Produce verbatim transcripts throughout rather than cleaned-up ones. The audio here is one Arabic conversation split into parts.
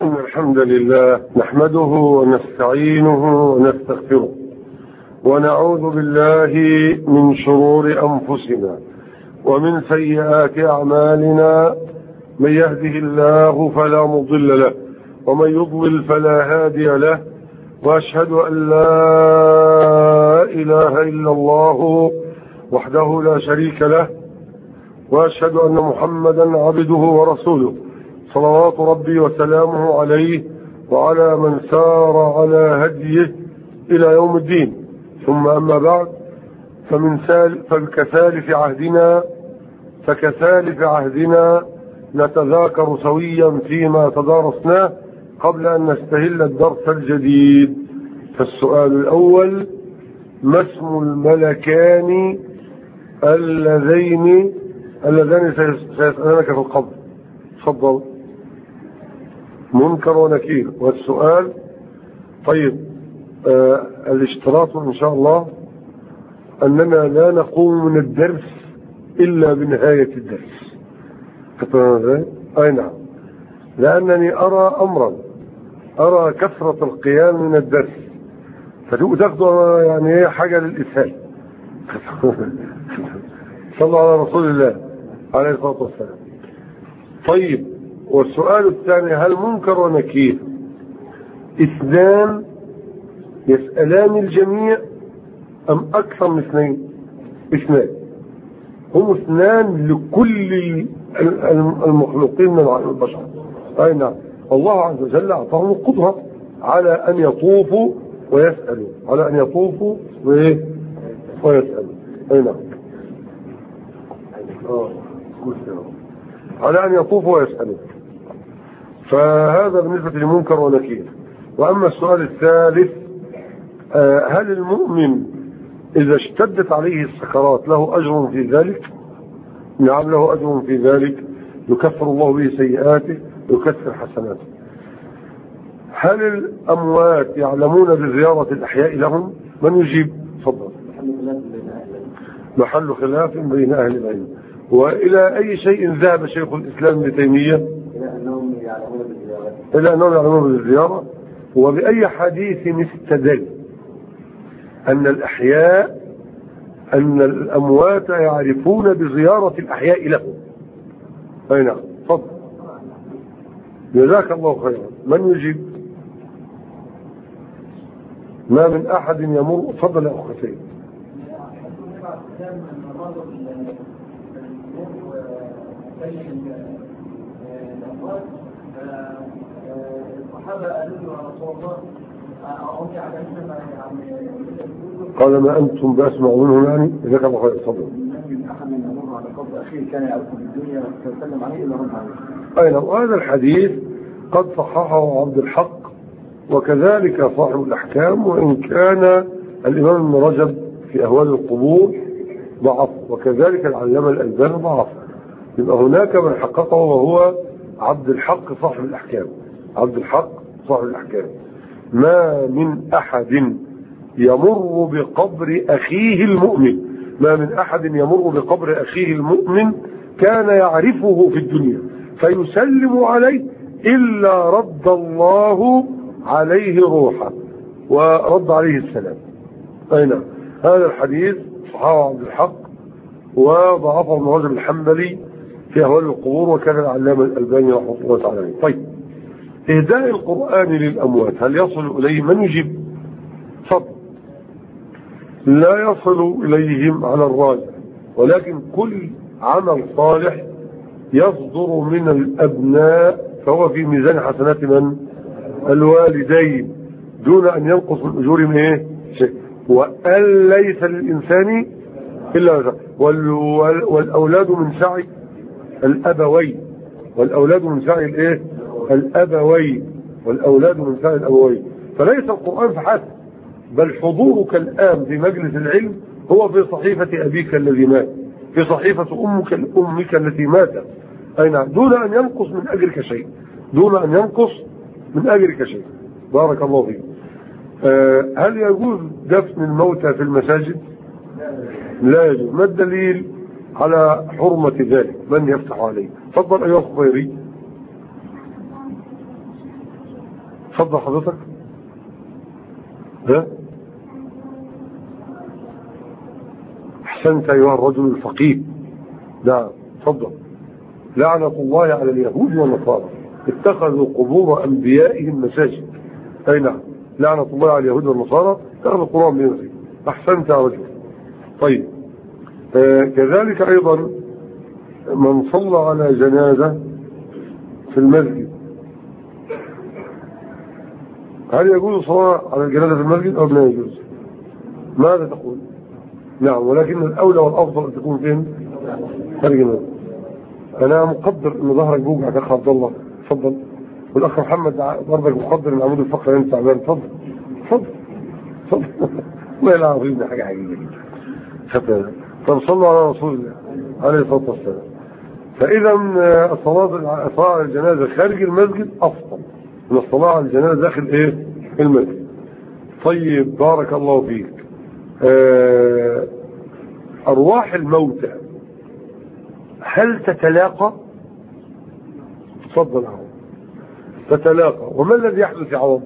إن الحمد لله نحمده ونستعينه ونستغفره ونعوذ بالله من شرور أنفسنا ومن سيئات أعمالنا. من يهده الله فلا مضل له ومن يضلل فلا هادي له، وأشهد أن لا إله إلا الله وحده لا شريك له، وأشهد أن محمدا عبده ورسوله صلوات ربي وسلامه عليه وعلى من سار على هديه إلى يوم الدين. ثم أما بعد، فمن سال فكسالف عهدنا فكسالف عهدنا نتذاكر سويا فيما تدارسناه قبل أن نستهل الدرس الجديد. فالسؤال الأول: ما اسم الملكان اللذين اللذان سيسألانك في القبر؟ تفضل. منكر ونكير. والسؤال طيب آه الاشتراط إن شاء الله أننا لا نقوم من الدرس إلا بنهاية الدرس. أي نعم، لأنني أرى أمرا، أرى كثرة القيام من الدرس فتأخذ يعني حاجة للإسهال. صلى على رسول الله عليه الصلاة والسلام. طيب، والسؤال الثاني: هل منكر ونكير اثنان يسألان الجميع أم أكثر من اثنين؟ اثنان، هم اثنان لكل المخلوقين من البشر. أي نعم، الله عز وجل أعطاهم القدرة على أن يطوفوا ويسألوا، على أن يطوفوا ويسألوا. أي نعم، على أن يطوفوا ويسألوا. فهذا بالنسبة لمنكر ونكير. وأما السؤال الثالث: هل المؤمن إذا اشتدت عليه السكرات له أجر في ذلك؟ نعم، له أجر في ذلك، يكفر الله به سيئاته ويكفر حسناته. هل الأموات يعلمون بزيارة الأحياء لهم؟ من يجيب؟ تفضل. محل خلاف بين أهل العلم. وإلى أي شيء ذهب شيخ الإسلام ابن تيمية؟ إلى أنهم يعلمون بالزيارة. إلى أنهم يعلمون بالزيارة. وبأي حديث استدل أن الأحياء أن الأموات يعرفون بزيارة الأحياء لهم؟ أي نعم، تفضل. جزاك الله خيرا. من يجيب؟ ما من أحد يمر. تفضل يا أخي سيد. قال: ما أنتم بأسمع منهم يعني. جزاك الله خير. تفضل. من أحد يمر على قبر أخيه كان يعرفه في الدنيا ويسلم عليه إلا رد عليه. أي نعم، وهذا الحديث قد صححه عبد الحق وكذلك صاحب الأحكام، وإن كان الإمام ابن رجب في أهوال القبور ضعف، وكذلك العلامة الألباني ضعف. يبقى هناك من حققه وهو عبد الحق صاحب الأحكام. عبد الحق صاحب الأحكام: ما من أحد يمر بقبر أخيه المؤمن ما من أحد يمر بقبر أخيه المؤمن كان يعرفه في الدنيا فيسلم عليه إلا رد الله عليه روحه ورد عليه السلام. أي نعم، هذا الحديث صححه عبد الحق وضعفه ابن رجب الحنبلي في أهوال القبور، وكان العلامة الألباني رحمه الله تعالى. طيب، إهداء القرآن للأموات هل يصل إليه؟ من يجيب؟ فضل. لا يصل إليهم على الراجح، ولكن كل عمل صالح يصدر من الأبناء فهو في ميزان حسنات من؟ الوالدين، دون أن ينقص من أجورهم إيه؟ شيء. وأن ليس للإنسان إلا ذلك. والأولاد من سعي الأبوين والأولاد من سعي الإيه؟ الأبوين والأولاد من سعي الأبوين. فليس القرآن فحسب، بل حضورك الآن في مجلس العلم هو في صحيفة أبيك الذي مات، في صحيفة أمك أمك التي ماتت. أي نعم، دون أن ينقص من أجرك شيء، دون أن ينقص من أجرك شيء. بارك الله فيك. أه هل يجوز دفن الموتى في المساجد؟ لا يجوز. ما الدليل على حرمة ذلك؟ من يفتح عليه؟ تفضل أيها الخيري. تفضل حضرتك. ها أحسنت أيها الرجل الفقيه. نعم تفضل. لعنة الله على اليهود والنصارى اتخذوا قبور أنبيائهم مساجد. أي نعم لعنة الله على اليهود والنصارى اتخذوا قبور أنبيائهم. أحسنت يا رجل. طيب آه كذلك أيضا من صلى على جنازة في المسجد، هل يجوز الصلاة على الجنازة في المسجد أو لا يجوز؟ ماذا تقول؟ نعم ولكن الأولى والأفضل أن تكون فين؟ خارج المسجد. أنا مقدر أن ظهرك بوجعك أخ عبد الله. تفضل. والأخ محمد برضك مقدر أن عمود الفقر أنت تعبان. تفضل تفضل تفضل. والله العظيم ده حاجة عجيبة جدا. طب صلوا على رسول الله عليه الصلاة والسلام. فإذا الصلاة على الجنازة خارج المسجد أفضل من الصلاة على الجنازة داخل إيه؟ المسجد. طيب بارك الله فيك. آه أرواح الموتى هل تتلاقى؟ تفضل. عوض تتلاقى. وما الذي يحدث يا عوض؟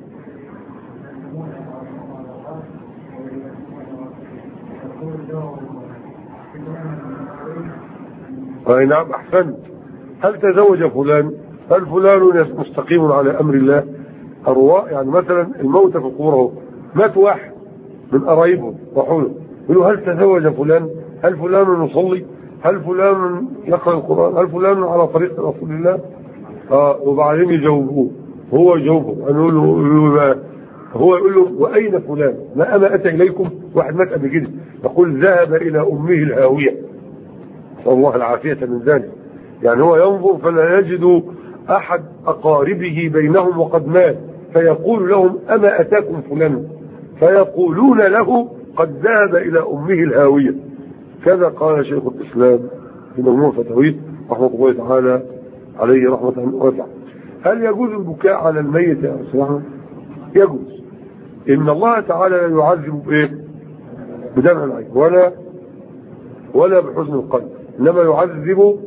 اي نعم احسنت. هل تزوج فلان؟ هل فلان مستقيم على امر الله؟ ارواح يعني مثلا الموتى في قبوره مات واحد من قرايبهم وحوله يقولوا هل تزوج فلان؟ هل فلان يصلي؟ هل فلان يقرأ القرآن؟ هل فلان على طريق رسول الله؟ آه وبعدين يجاوبوه هو يجاوبه يقول له هو يقول له وأين فلان؟ ما أما أتى إليكم؟ واحد مات قبل كده يقول ذهب إلى أمه الهاوية. نسأل الله العافية من ذلك. يعني هو ينظر فلا يجد أحد أقاربه بينهم وقد مات فيقول لهم أما أتاكم فلان؟ فيقولون له قد ذهب إلى أمه الهاوية. كذا قال شيخ الإسلام في مجموع فتاويه رحمة الله تعالى عليه رحمة واسعة. هل يجوز البكاء على الميت يا أسلام؟ يجوز. إن الله تعالى لا يعذب بإيه؟ بدمع العين ولا ولا بحزن القلب، إنما يعذب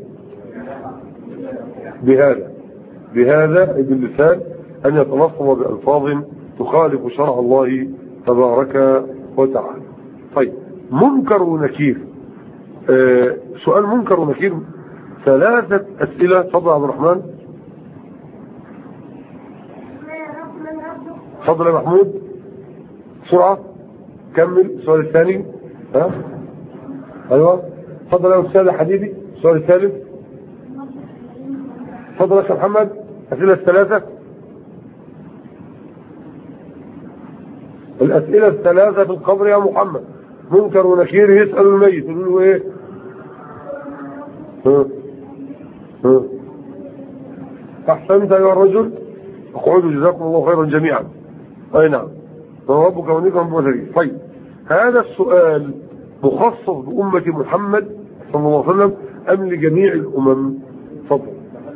بهذا بهذا باللسان أن يتلفظ بألفاظ تخالف شرع الله تبارك وتعالى. طيب منكر ونكير. آه سؤال منكر ونكير ثلاثة أسئلة. تفضل عبد الرحمن. تفضل يا محمود بسرعة كمل. السؤال الثاني. ها ايوه تفضل يا استاذ حبيبي. السؤال الثالث. تفضل يا محمد. الأسئلة الثلاثة. الأسئلة الثلاثة في القبر يا محمد. منكر ونكير يسأل الميت يقول له ايه؟ ها ها احسنت ايها الرجل. اقعدوا جزاكم الله خيرا جميعا. اي نعم ربك ونيكم بوزري. طيب هذا السؤال مخصص بأمة محمد صلى الله عليه وسلم ام لجميع الامم؟ تفضل.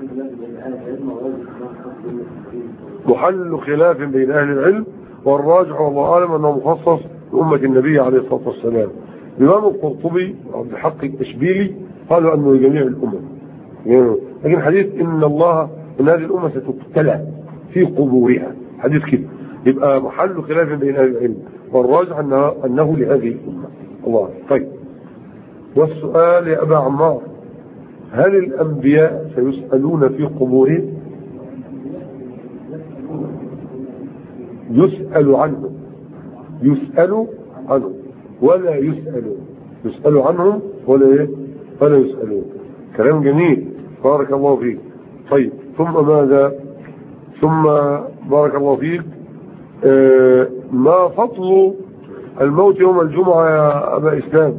محل خلاف بين اهل العلم والراجح والله اعلم انه مخصص بأمة النبي عليه الصلاة والسلام. الإمام القرطبي وعبد الحق الإشبيلي قالوا أنه لجميع الأمم. لكن حديث إن الله إن هذه الأمة ستبتلى في قبورها حديث كده يبقى محل خلاف بين أهل العلم والراجح أنه, أنه لهذه الأمة. الله. طيب والسؤال يا أبا عمار هل الأنبياء سيسألون في قبورهم؟ يسأل عنهم يسأل عنهم ولا يسألون. يسأل عنهم ولا ايه ولا يسألون. كلام جميل بارك الله فيك. طيب ثم ماذا؟ ثم بارك الله فيك آه ما فضل الموت يوم الجمعة يا أبا إسلام؟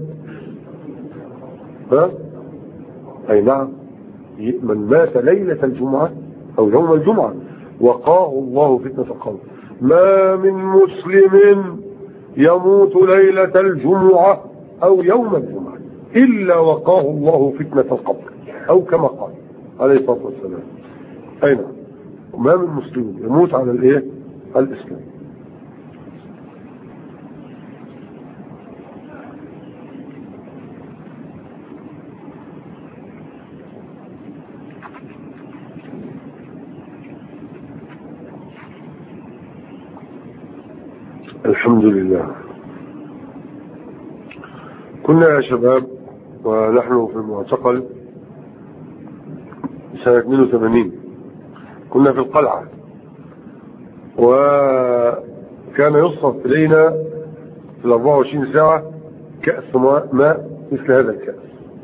ها أي نعم من مات ليلة الجمعة أو يوم الجمعة وقاه الله فتنة القبر. ما من مسلم يموت ليلة الجمعة أو يوم الجمعة إلا وقاه الله فتنة القبر أو كما قال عليه الصلاة والسلام. أين ما من مسلم يموت على الإيه؟ الإسلام. الحمد لله. كنا يا شباب ونحن في المعتقل سنة اثنين وثمانين، كنا في القلعة، وكان يصرف إلينا في الأربعة وعشرين ساعة كأس ماء مثل هذا الكأس،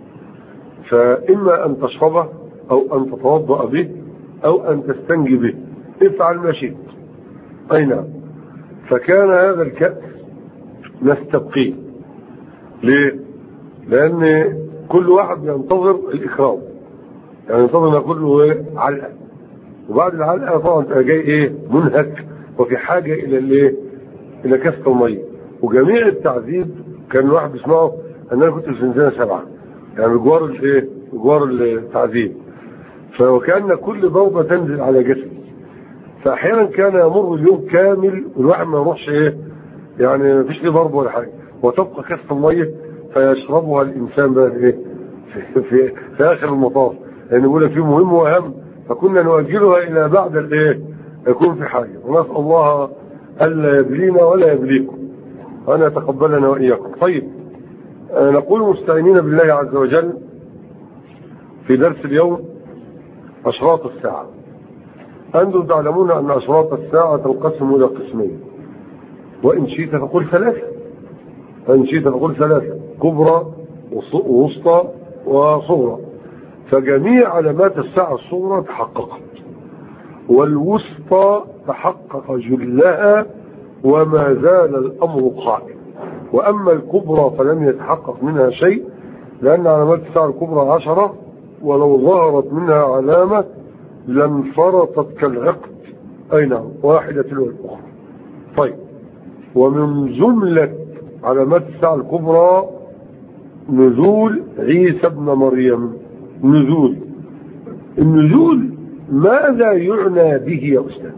فإما أن تشربه أو أن تتوضأ به أو أن تستنجي به، افعل ما شئت. أي نعم. فكان هذا الكأس نستبقيه. ليه؟ لأن كل واحد ينتظر الإكرام، يعني ينتظر ما كله علقة، وبعد العلقة طبعا انت جاي ايه منهك وفي حاجة إلى الايه إلى كاسة المية. وجميع التعذيب كان الواحد بيسمعه أن أنا كنت في الزنزانة سبعة، يعني بجوار الايه بجوار التعذيب، فكان كل ضربة تنزل على جسدي، فأحيانا كان يمر اليوم كامل والواحد ما يروحش ايه يعني ما فيش ليه ضرب ولا حاجة، وتبقى كاسة المية فيشربها الإنسان بقى ايه في, في, في آخر المطاف، لأن يعني يقول فيه مهم وأهم، فكنا نؤجلها إلى بعد الايه يكون في حاجة. ونسأل الله ألا يبلينا ولا يبليكم وأن يتقبلنا وإياكم. طيب، نقول مستعينين بالله عز وجل في درس اليوم أشراط الساعة. أنتم تعلمون أن أشراط الساعة تنقسم إلى قسمين، وإن شئت فقل ثلاثة، وإن شئت فقل ثلاثة: كبرى ووسطى وصغرى. فجميع علامات الساعة الصغرى تحققت، والوسطى تحقق جلها وما زال الأمر قائم، وأما الكبرى فلم يتحقق منها شيء، لأن علامات الساعة الكبرى عشرة، ولو ظهرت منها علامة لانفرطت كالعقد، أي نعم، واحدة تلو الأخرى. طيب، ومن جملة علامات الساعة الكبرى نزول عيسى ابن مريم. نزول النزول ماذا يعنى به يا أستاذ؟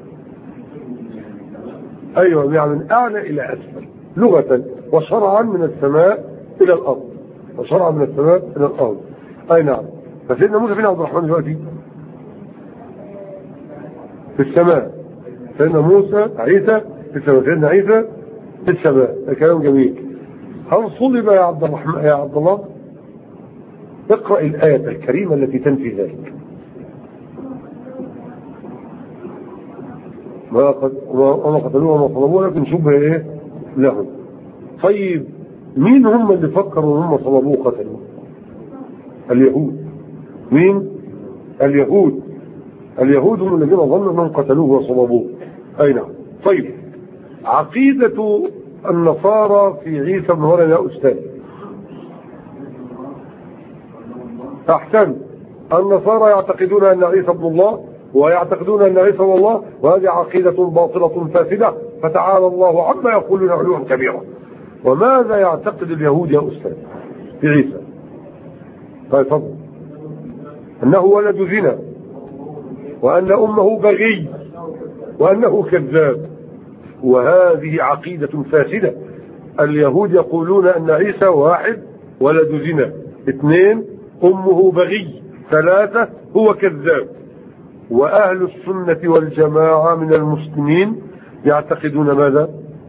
أيوة، يعني من أعلى إلى أسفل لغة، وشرعا من السماء إلى الأرض، وشرعا من السماء إلى الأرض. أي نعم. فسيدنا موسى فين عبد الرحمن دلوقتي؟ في السماء. سيدنا موسى عيسى في السماء، سيدنا عيسى في السماء. ده كلام جميل. هل صلب يا عبد الرحمن يا عبد الله؟ اقرأ الآية الكريمة التي تنفي ذلك. ما قتلوه وما صلبوه لكن شبه ايه لهم. طيب، مين هم اللي فكروا هم صلبوه قتلوه؟ اليهود. مين؟ اليهود. اليهود هم الذين ظنوا انهم قتلوه وصلبوه. اي نعم. طيب، عقيدة النصارى في عيسى بن مريم يا أستاذ. أحسن. النصارى يعتقدون أن عيسى ابن الله، ويعتقدون أن عيسى هو الله، وهذه عقيدة باطلة فاسدة، فتعالى الله عما يقولون علوا كبيرا. وماذا يعتقد اليهود يا أستاذ في عيسى؟ فضل أنه ولد زنا، وأن أمه بغي، وأنه كذاب، وهذه عقيدة فاسدة. اليهود يقولون أن عيسى واحد ولد زنا، اثنين أمه بغي، ثلاثة هو كذاب. وأهل السنة والجماعة من المسلمين يعتقدون ماذا؟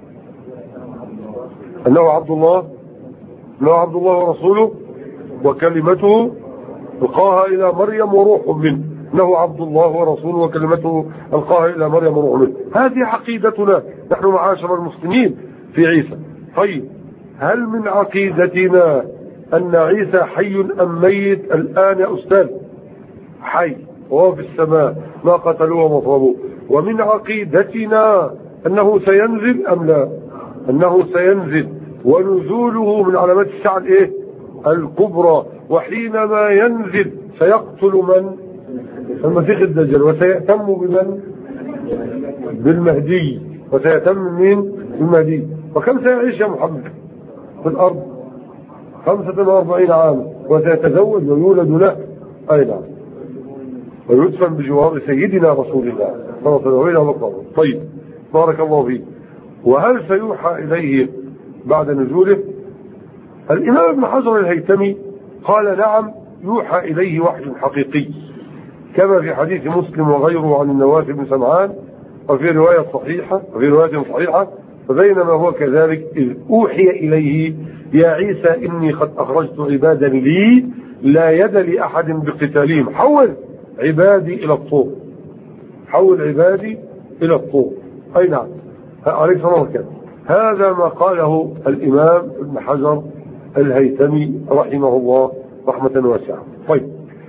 أنه عبد الله، أنه عبد الله ورسوله وكلمته ألقاها إلى مريم وروح منه، أنه عبد الله ورسوله وكلمته ألقاها إلى مريم وروح منه. هذه عقيدتنا نحن معاشر المسلمين في عيسى. طيب، هل من عقيدتنا أن عيسى حي أم ميت الآن يا أستاذ؟ حي وهو في السماء، ما قتلوه وما صلبوه. ومن عقيدتنا أنه سينزل أم لا؟ أنه سينزل، ونزوله من علامات الساعة الإيه؟ الكبرى. وحينما ينزل سيقتل من؟ المسيح الدجال، وسيأتم بمن؟ بالمهدي، وسيأتم من؟ بالمهدي. وكم سيعيش يا محمد في الأرض؟ خمسة وأربعين عاما، وسيتزوج ويولد له. أي نعم. ويدفن بجوار سيدنا رسول الله صلى الله عليه وسلم. طيب، بارك الله فيك. وهل سيوحى إليه بعد نزوله؟ الإمام ابن حجر الهيثمي قال نعم، يوحى إليه وحي حقيقي، كما في حديث مسلم وغيره عن النواس بن سمعان، وفي رواية صحيحة وفي رواية صحيحة فبينما هو كذلك إذ أوحي إليه يا عيسى إني قد أخرجت عبادا لي لا يد لأحد بقتالهم حول عبادي إلى الطور حول عبادي إلى الطور. أي نعم عليه الصلاة والسلام. هذا ما قاله الإمام ابن حجر الهيثمي رحمه الله رحمة واسعة. طيب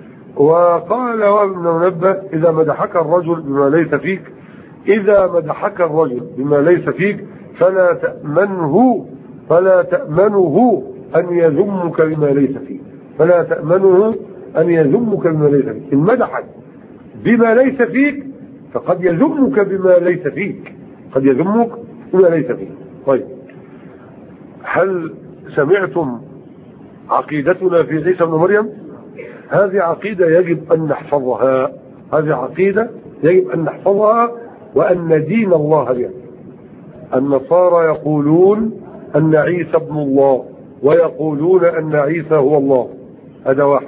وقال وابن منبه إذا مدحك الرجل بما ليس فيك إذا مدحك الرجل بما ليس فيك فلا تأمنه فلا تأمنه أن يذمك بما ليس فيك فلا تأمنه أن يذمك بما ليس فيك. إن مدحك بما ليس فيك فقد يذمك بما ليس فيك قد يذمك بما ليس فيك. طيب هل سمعتم عقيدتنا في عيسى بن مريم؟ هذه عقيدة يجب أن نحفظها هذه عقيدة يجب أن نحفظها وأن دين الله بها. النصارى يقولون أن عيسى ابن الله ويقولون أن عيسى هو الله هذا واحد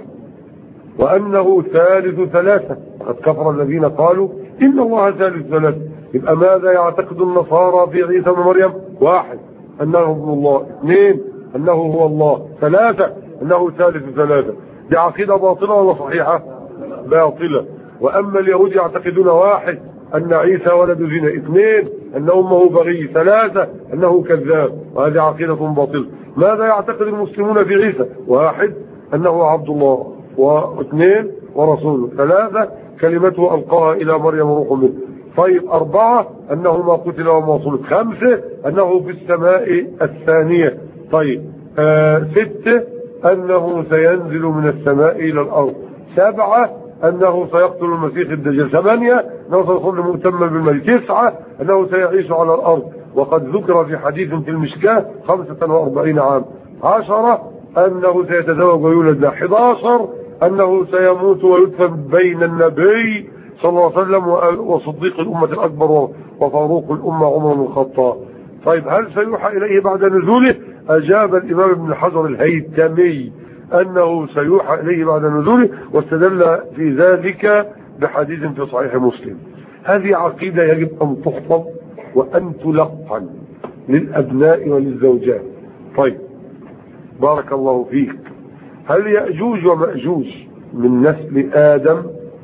وأنه ثالث ثلاثة قد كفر الذين قالوا إن الله ثالث ثلاثة. يبقى ماذا يعتقد النصارى في عيسى ابن مريم؟ واحد أنه ابن الله اثنين أنه هو الله ثلاثة أنه ثالث ثلاثة. دي عقيدة باطلة ولا صحيحة؟ باطلة. وأما اليهود يعتقدون واحد أن عيسى ولد زنا اثنين أن أمه بغي ثلاثة أنه كذاب وهذه عقيدة باطلة. ماذا يعتقد المسلمون في عيسى؟ واحد أنه عبد الله واثنين ورسوله ثلاثة كلمته ألقاها إلى مريم روح منه. طيب أربعة أنه ما قتل وما صلب. خمسة أنه في السماء الثانية. طيب آه ستة أنه سينزل من السماء إلى الأرض. سبعة أنه سيقتل المسيح الدجال. ثمانية أنه سيصل مؤتما بالميت. تسعة أنه سيعيش على الأرض وقد ذكر في حديث في المشكاة خمسة وأربعين عام. عشرة أنه سيتزوج ويولد له. أحد عشر أنه سيموت ويدفن بين النبي صلى الله عليه وسلم وصديق الأمة الأكبر وفاروق الأمة عمر بن الخطاب. طيب هل سيوحى إليه بعد نزوله؟ أجاب الإمام ابن حجر الهيثمي أنه سيوحى إليه بعد نزوله واستدل في ذلك بحديث في صحيح مسلم. هذه عقيدة يجب أن تحفظ وأن تلقن للأبناء وللزوجات. طيب بارك الله فيك. هل يأجوج ومأجوج من نسل آدم؟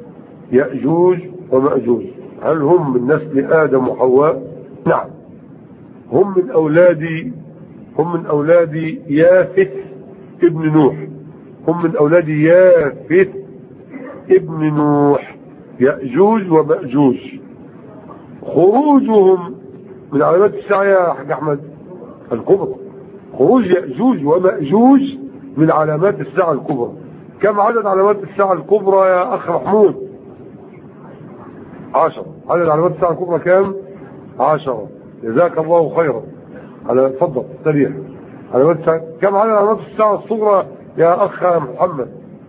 يأجوج ومأجوج هل هم من نسل آدم وحواء؟ نعم هم من أولاد هم من أولاد يافث ابن نوح هم من أولاد يافث ابن نوح يأجوج ومأجوج. خروجهم من علامات الساعة يا حاج أحمد الكبرى. خروج يأجوج ومأجوج من علامات الساعة الكبرى. كم عدد علامات الساعة الكبرى يا أخ محمود؟ عشرة. عدد علامات الساعة الكبرى كم؟ عشرة. جزاك الله خيرا. على تفضل سريع. علامات الساعة كم عدد علامات الساعة الصغرى يا أخ محمد؟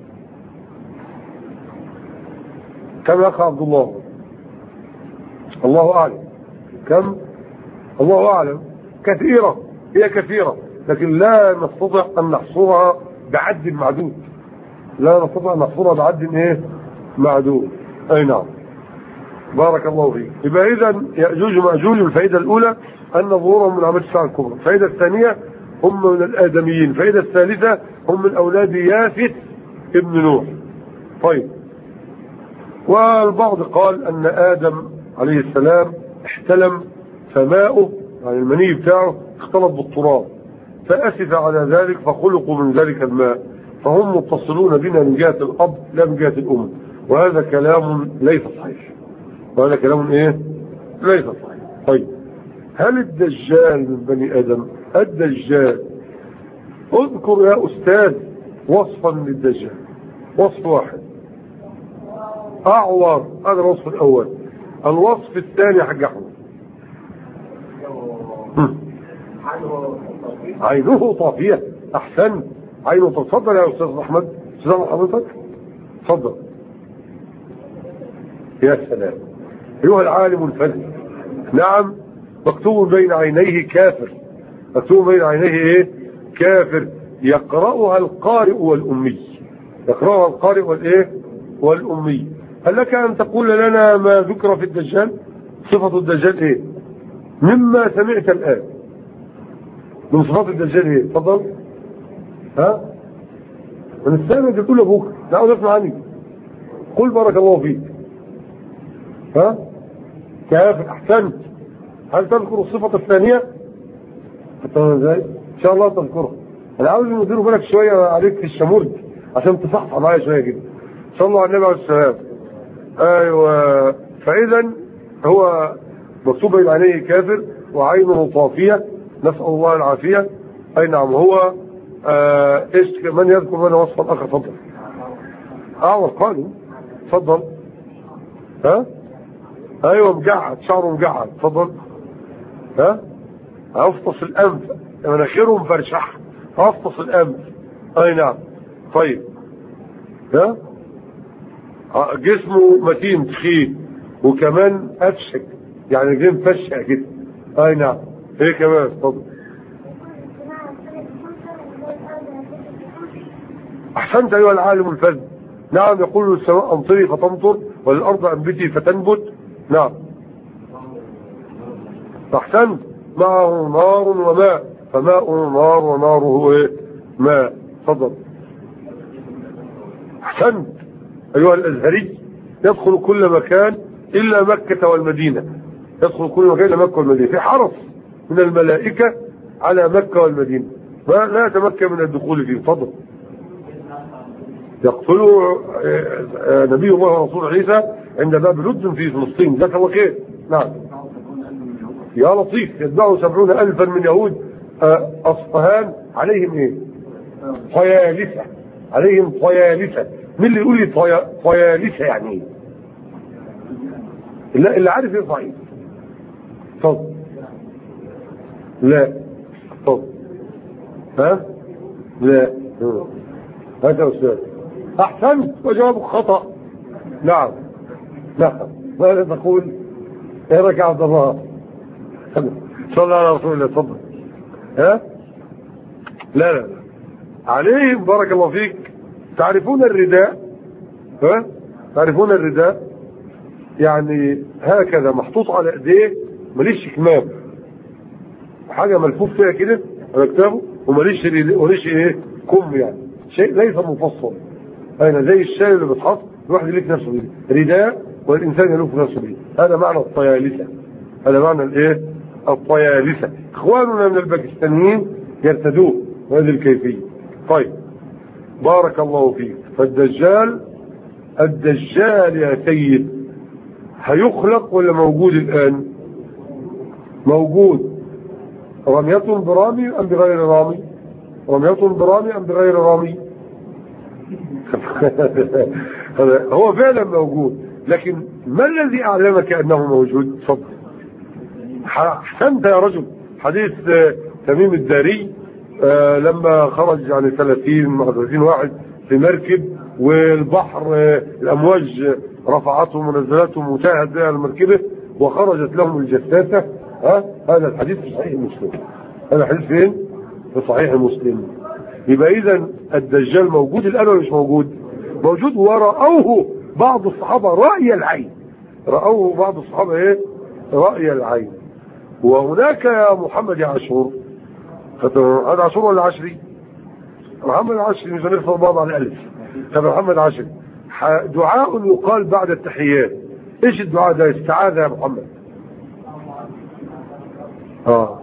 كم يا أخ عبد الله؟ الله أعلم. كم؟ الله أعلم. كثيرة هي كثيرة لكن لا نستطيع أن نحصرها بعد معدود. لا نستطيع أن نحصرها بعد إيه؟ معدود. أي نعم بارك الله فيك. يبقى إذا يأجوج ومأجوج الفائدة الأولى أن ظهورهم من علامات الساعة الكبرى. الفائدة الثانية هم من الآدميين. الفائدة الثالثة هم من أولاد يافث ابن نوح. طيب والبعض قال أن آدم عليه السلام احتلم فماؤه يعني المني بتاعه اختلط بالتراب فأسف على ذلك فخلقوا من ذلك الماء فهم متصلون بنا من جهة الأب لا من جهة الأم. وهذا كلام ليس صحيح. وهذا كلام ايه؟ ليس صحيح. طيب هل الدجال من بني آدم؟ الدجال اذكر يا أستاذ وصفا للدجال. وصف واحد أعور. هذا الوصف الأول. الوصف الثاني يا حاج أحمد عينه طافية. أحسن عينه. تفضل يا أستاذ أحمد. أستاذ حضرتك تفضل. يا سلام أيها العالم الفذ. نعم مكتوب بين عينيه كافر. مكتوب بين عينيه ايه؟ كافر. يقرأها القارئ والأمي. يقرأها القارئ والايه؟ والأمي. هل لك أن تقول لنا ما ذكر في الدجال؟ صفة الدجال ايه؟ مما سمعت الآن من صفات الدجال ايه؟ اتفضل. ها؟ من السامع انت تقول لابوك لا اقعد اسمع عني. قل بارك الله فيك. ها؟ كافر احسنت. هل تذكر الصفة الثانية؟ حتى ازاي؟ ان شاء الله تذكرها. انا عاوز ندير بالك شوية عليك في الشمرد عشان تصحصح معايا شوية كده. صلى الله على النبي عليه السلام. ايوه. فاذا هو مكتوب بين عينيه كافر وعينه طافية، نسأل الله العافية. اي نعم. هو آه ايش من يذكر من وصف الاخر؟ تفضل. اعور قالوا. تفضل. ها؟ ايوه مجعد، شعره مجعد. تفضل. ها؟ افطس الانف، مناخيره مفرشح، افطس الانف. اي نعم. طيب. ها؟ جسمه متين تخين وكمان افشك، يعني رجليه مفشقه كده. اي نعم. ايه كمان؟ اتفضل. احسنت ايها العالم الفذ. نعم. يقول للسماء امطري فتمطر وللارض انبتي فتنبت. نعم. احسنت. معه نار وماء، فماء نار وناره ايه؟ ماء. تفضل. احسنت ايها الازهري. يدخل كل مكان الا مكة والمدينة. يدخل كل مكان الا مكة والمدينة. في حرس من الملائكة على مكة والمدينة، ما لا يتمكن من الدخول فيه. تفضل. يقتله نبي الله ورسول عيسى عند باب لد في فلسطين. ذاك هو خير. نعم. يا لطيف. يتبعه سبعون ألفا من يهود أصفهان عليهم ايه؟ طيالسة. عليهم طيالسة. مين اللي يقول لي طيالسة يعني ايه؟ لا اللي عارف ايه صحيح. اتفضل. لا. اتفضل. ها؟ لا. هات يا استاذ. احسنت وجوابك خطأ. نعم. لا. ماذا تقول؟ ايه رايك يا عبد الله؟ صلى الله على رسول الله. اتفضل. ها؟ لا لا لا. عليهم بارك الله فيك. تعرفون الرداء؟ ها؟ تعرفون الرداء؟ يعني هكذا محطوط على ايديه، ماليش كمام، حاجه ملفوف فيها كده على كتابه، وماليش ماليش ايه كم، يعني شيء ليس مفصل. اين زي الشاي اللي بيتحط الواحد يلف نفسه بيه، رداء والانسان يلف نفسه بيه. هذا معنى الطيالسه. هذا معنى الايه؟ الطيالسه. اخواننا من الباكستانيين يرتدوه بهذه الكيفيه. طيب بارك الله فيك. فالدجال، الدجال يا سيد هيخلق ولا موجود الآن؟ موجود. رمية برامي أم بغير رامي؟ رمية برامي أم بغير رامي؟ هو فعلا موجود، لكن ما الذي أعلمك أنه موجود؟ تفضل. أحسنت يا رجل. حديث تميم الداري آه لما خرج يعني ثلاثين مع ثلاثين واحد في مركب، والبحر آه الأمواج رفعتهم ونزلتهم وتاهت بها المركبة وخرجت لهم الجثاثة. ها؟ هذا الحديث في صحيح مسلم. هذا الحديث فين؟ في صحيح مسلم. يبقى إذا الدجال موجود الآن ولا مش موجود؟ موجود. ورأوه بعض الصحابة رأي العين. رأوه بعض الصحابة ايه؟ رأي العين. وهناك يا محمد يا عاشور، هذا عاشور ولا عشري؟ محمد عشري، مش هنخسر بعض على الألف. طب محمد عشري، دعاء يقال بعد التحيات. ايش الدعاء ده؟ استعاذة يا محمد. اه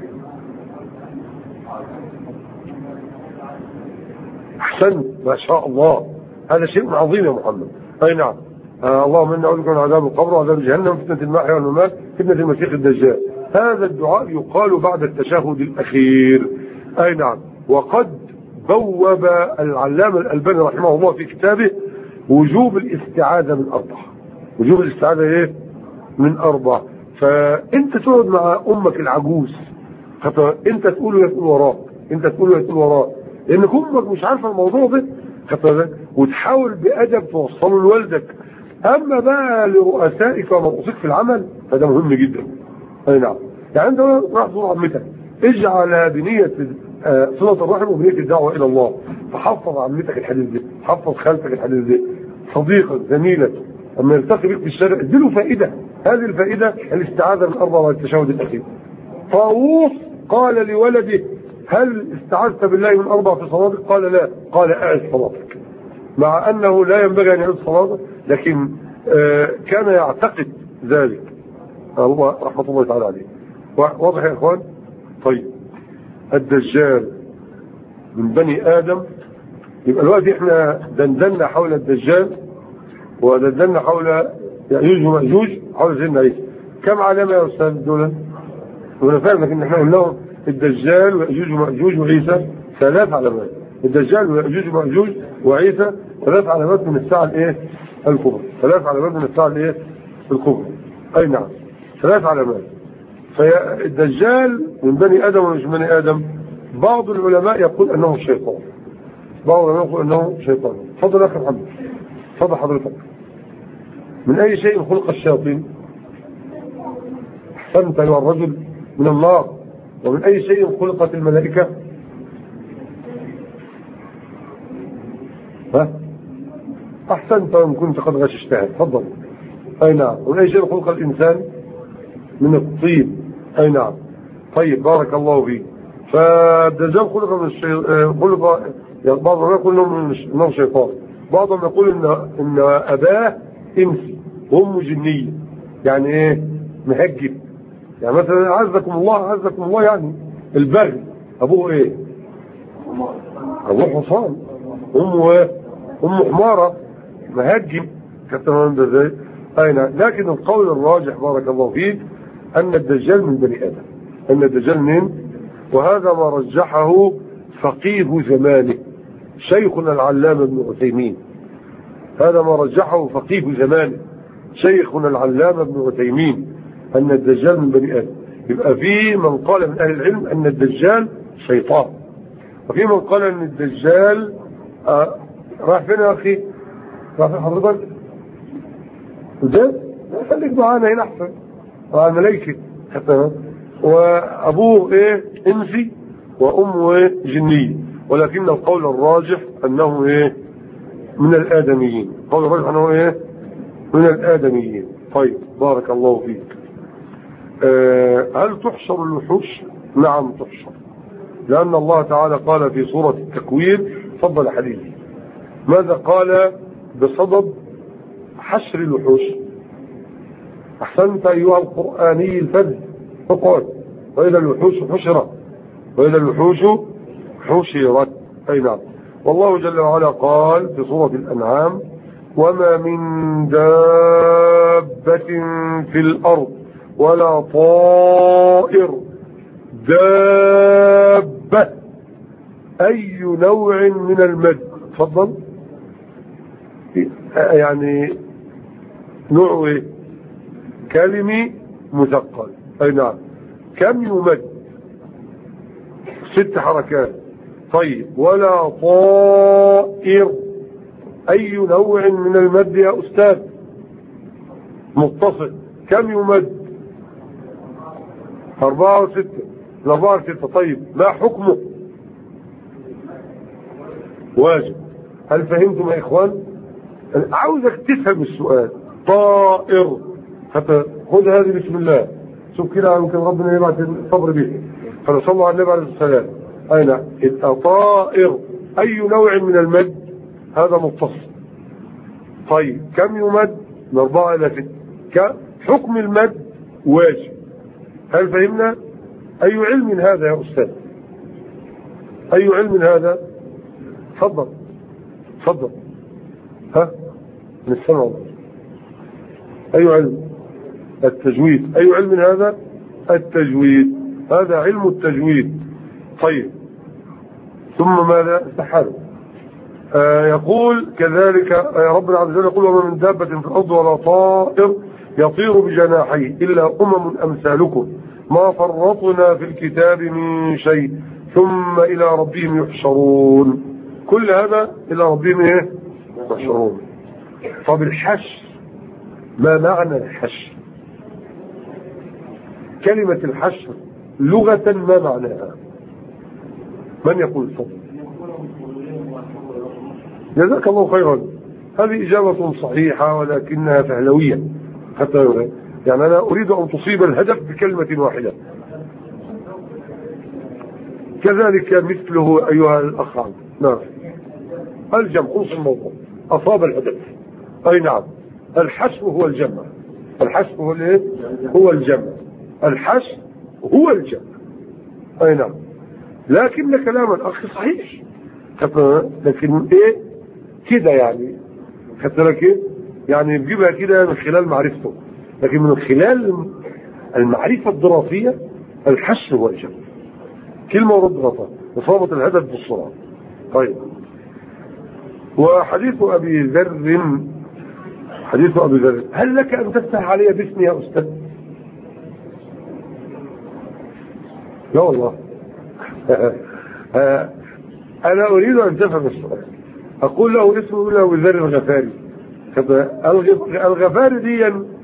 احسنت ما شاء الله. هذا شيء عظيم يا محمد. اي نعم. آه اللهم انا اعوذ بك من عذاب القبر وعذاب جهنم فتنة المحيا والممات فتنة المسيح الدجال. هذا الدعاء يقال بعد التشهد الاخير. اي نعم. وقد بوب العلامة الألباني رحمه الله في كتابه وجوب الاستعاذة من أربع. وجوب الاستعاذة ايه؟ من أربع. فانت تقعد مع امك العجوز، انت تقول له يقول وراك، انت تقول له يقول وراك، لانك امك مش عارفه الموضوع ده، وتحاول بادب توصله لوالدك. اما بقى لرؤسائك ومرؤوسك في العمل فده مهم جدا. اي نعم. يعني انت راح تزور عمتك، اجعل بنيه صله الرحم وبنيه الدعوه الى الله. فحفظ عمتك الحديث ده، حفظ خالتك الحديث ده، صديقك، زميلك، اما يلتقي بك في الشارع اديله فائده، هذه الفائده الاستعاذه من اربع والتشهد الاخير. طاووس قال لولده هل استعذت بالله من اربع في صلاتك؟ قال لا، قال اعد صلاتك، مع انه لا ينبغي ان يعيد صلاته، لكن آه كان يعتقد ذلك. الله رحمه الله تعالى عليه. واضح يا اخوان؟ طيب الدجال من بني ادم. يبقى الوقت احنا دندنا حول الدجال ودندنا حول يأجوج ومأجوج حول سيدنا عيسى. كم علامه يا استاذ دول؟ وانا فاهم ان احنا قلنا الدجال ويأجوج ومأجوج وعيسى ثلاث علامات. الدجال ويأجوج ومأجوج وعيسى ثلاث علامات من الساعه الايه؟ الكبرى. ثلاث علامات من الساعه الايه؟ الكبرى. اي نعم، ثلاث علامات. فالدجال من بني ادم ومش من بني ادم. بعض العلماء يقول انه شيطان، بعض العلماء يقول انه شيطان. تفضل يا اخي محمد، تفضل حضرتك. من اي شيء خلق الشياطين؟ احسنت ايها الرجل، من النار. ومن اي شيء خلقت الملائكه؟ ها احسنت وان كنت قد غششتها. تفضل. اي نعم. ومن اي شيء خلق الانسان؟ من الطين. اي نعم. طيب بارك الله فيك. فالدجال خلق من الشيطان، خلق يعني بعضهم يقول انه شيطان، بعضهم يقول ان ان اباه انسي وامه جنيه. يعني ايه؟ مهجب. يعني مثلا عزكم الله عزكم الله، يعني البغي ابوه ايه؟ ابوه حصان، امه ايه؟ امه حماره، مهجب. كتمام ده ازاي؟ اي نعم. لكن القول الراجح بارك الله فيك ان الدجال من بني ادم. ان الدجال من، وهذا ما رجحه فقيه زمانه شيخنا العلامة ابن عثيمين. هذا ما رجحه فقيه زمانه شيخنا العلامة ابن عثيمين، أن الدجال من بني آدم. يبقى في من قال من أهل العلم أن الدجال شيطان، وفي من قال أن الدجال آه راح فين يا أخي؟ راح فين حضرتك؟ ده خليك معانا هنا أحسن. آه ملايكة حتى. وأبوه إيه؟ إنسي وأمه إيه؟ جنية. ولكن القول الراجح أنه إيه؟ من الآدميين. القول الراجح أنه إيه؟ من الآدميين. طيب بارك الله فيك. آه هل تحشر الوحوش؟ نعم تحشر، لأن الله تعالى قال في سورة التكوير. تفضل حديثي. ماذا قال بصدد حشر الوحوش؟ أحسنت أيها القرآني الفذ. فقال وإذا الوحوش حشرت، وإذا الوحوش حشرت. أي نعم. والله جل وعلا قال في سورة الأنعام وما من دابة في الأرض ولا طائر دابة أي نوع من المد. تفضل. يعني نوع ايه؟ كلمي مثقل. اي نعم. كم يمد؟ ست حركات. طيب ولا طائر اي نوع من المد يا استاذ؟ متصل. كم يمد؟ اربعة وستة. الاربعة وستة. طيب ما حكمه؟ واجب. هل فهمتم يا اخوان؟ عاوزك تفهم السؤال. طائر، حتى خذ هذه بسم الله. شوف كده يمكن ربنا يبعث الصبر به. فنصلوا على النبي عليه السلام. اين طائر اي نوع من المد؟ هذا متصل. طيب كم يمد؟ من اربعة الى ستة. حكم المد واجب. هل فهمنا؟ اي علم هذا يا استاذ؟ اي علم هذا؟ تفضل تفضل. ها من السمع. اي علم؟ التجويد. اي علم هذا؟ التجويد. هذا علم التجويد. طيب ثم ماذا؟ استحاله. آه يقول كذلك آه ربنا عز وجل يقول وما من دابة في الارض ولا طائر يطير بجناحيه الا امم امثالكم ما فرطنا في الكتاب من شيء ثم الى ربهم يحشرون. كل هذا الى ربهم ايه؟ يحشرون. طب الحشر، ما معنى الحشر؟ كلمة الحشر لغة ما معناها؟ من يقول؟ صدق. جزاك الله خيرا. هذه إجابة صحيحة ولكنها فهلوية حتى يعني أنا أريد أن تصيب الهدف بكلمة واحدة. كذلك مثله أيها الأخ. نعم الجمع خلص الموضوع، أصاب الهدف. أي نعم الحشو هو الجمع، الحشو هو الايه؟ هو الجمع، الحشو هو الجمع. أي نعم لكن كلام الأخ صحيح، لكن إيه كده يعني خدت لك يعني بجيبها كده من خلال معرفته، لكن من خلال المعرفة الدراسية الحشو هو الجمع، كلمة ورد غطاء إصابة الهدف بالسرعة. طيب وحديث أبي ذر، حديث أبي ذر هل لك أن تفتح علي باسمي يا أستاذ؟ لا والله أنا أريد أن تفهم السؤال. أقول له اسمه له أبي ذر الغفاري. الغفاري دي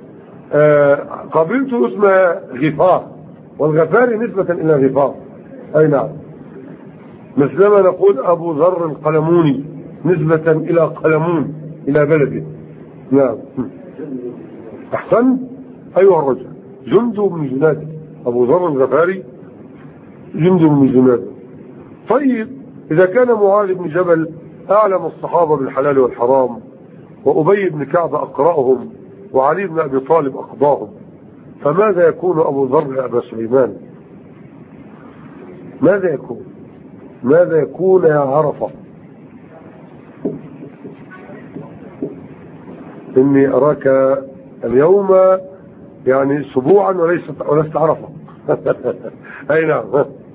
قبلت اسمها غفار، والغفاري نسبة إلى غفار. أي نعم مثلما نقول أبو ذر القلموني نسبة إلى قلمون إلى بلده. نعم أحسن أيها الرجل جند من جناده، أبو ذر الغفاري جند من جناده. طيب إذا كان معاذ بن جبل أعلم الصحابة بالحلال والحرام، وأبي بن كعب أقرأهم، وعلي بن أبي طالب أقضاهم، فماذا يكون أبو ذر يا أبا سليمان؟ ماذا يكون؟ ماذا يكون يا عرفة؟ إني أراك اليوم يعني سبوعا وليست ولست عرفة. أي نعم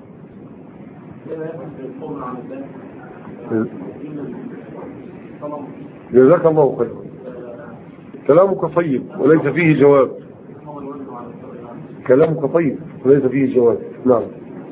جزاك الله خيرا. كلامك طيب وليس فيه جواب، كلامك طيب وليس فيه جواب. نعم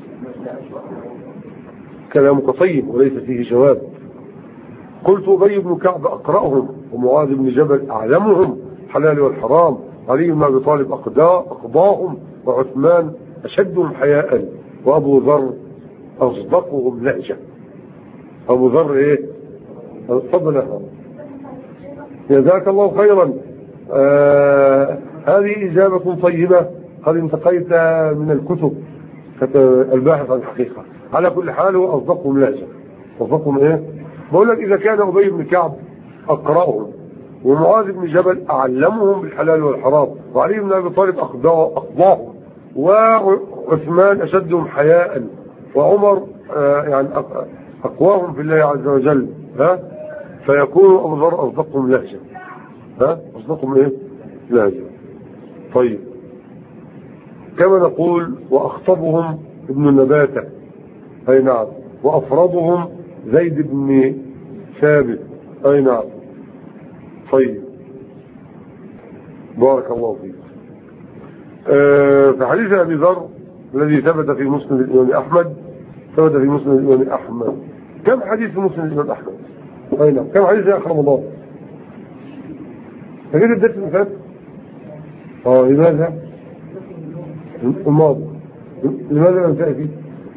كلامك طيب وليس فيه جواب. قلت أبي بن كعب أقرأهم، ومعاذ بن جبل أعلمهم حلال والحرام، علي بن أبي طالب أقضاهم، وعثمان أشدهم حياء، وأبو ذر أصدقهم لهجة. أبو ذر إيه؟ تفضل. جزاك الله خيرا. آه هذه إجابة طيبة قد انتقيت من الكتب الباحث عن الحقيقة. على كل حال هو أصدقهم لهجة. أصدقهم إيه؟ بقول لك إذا كان أبي بن كعب أقرأهم، ومعاذ بن جبل أعلمهم بالحلال والحرام، وعلي بن أبي طالب أقضاهم، وعثمان أشدهم حياء، وعمر آه يعني أقواهم في الله عز وجل، ها فيكون أبو ذر أصدقهم لهجة. ها أصدقهم إيه؟ لهجة. طيب كما نقول وأخطبهم ابن نباتة. أي نعم وأفرضهم زيد بن ثابت. أي نعم. طيب بارك الله فيك. آه في حديث أبي ذر الذي ثبت في مسند الإمام أحمد، ثبت في مسند الإمام أحمد. كم حديث في مسند الإمام أحمد؟ أي نعم كم حديث يا أخي رمضان؟ تجد الدرس اللي فات؟ اه لماذا؟ الماضي. لماذا لم تأتي؟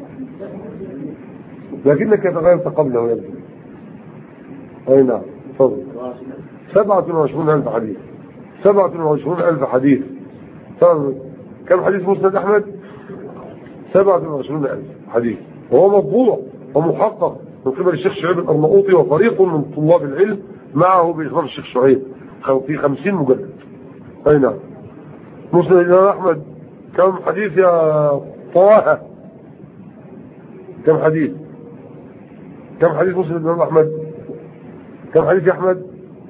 لكنك يتغيرت قبله يبدو. أي نعم تفضل. سبعة وعشرون ألف حديث، سبعة وعشرون ألف حديث. طيب كم حديث مسند أحمد؟ سبعة وعشرون ألف حديث، وهو مطبوع ومحقق من قبل الشيخ شعيب الأرناؤوطي وفريق من طلاب العلم معه بإخبار الشيخ شعيب في خمسين مجلد. أي نعم. مسند الإمام أحمد كم حديث يا طه؟ كم حديث؟ كم حديث مسند الإمام أحمد؟ كم حديث يا أحمد؟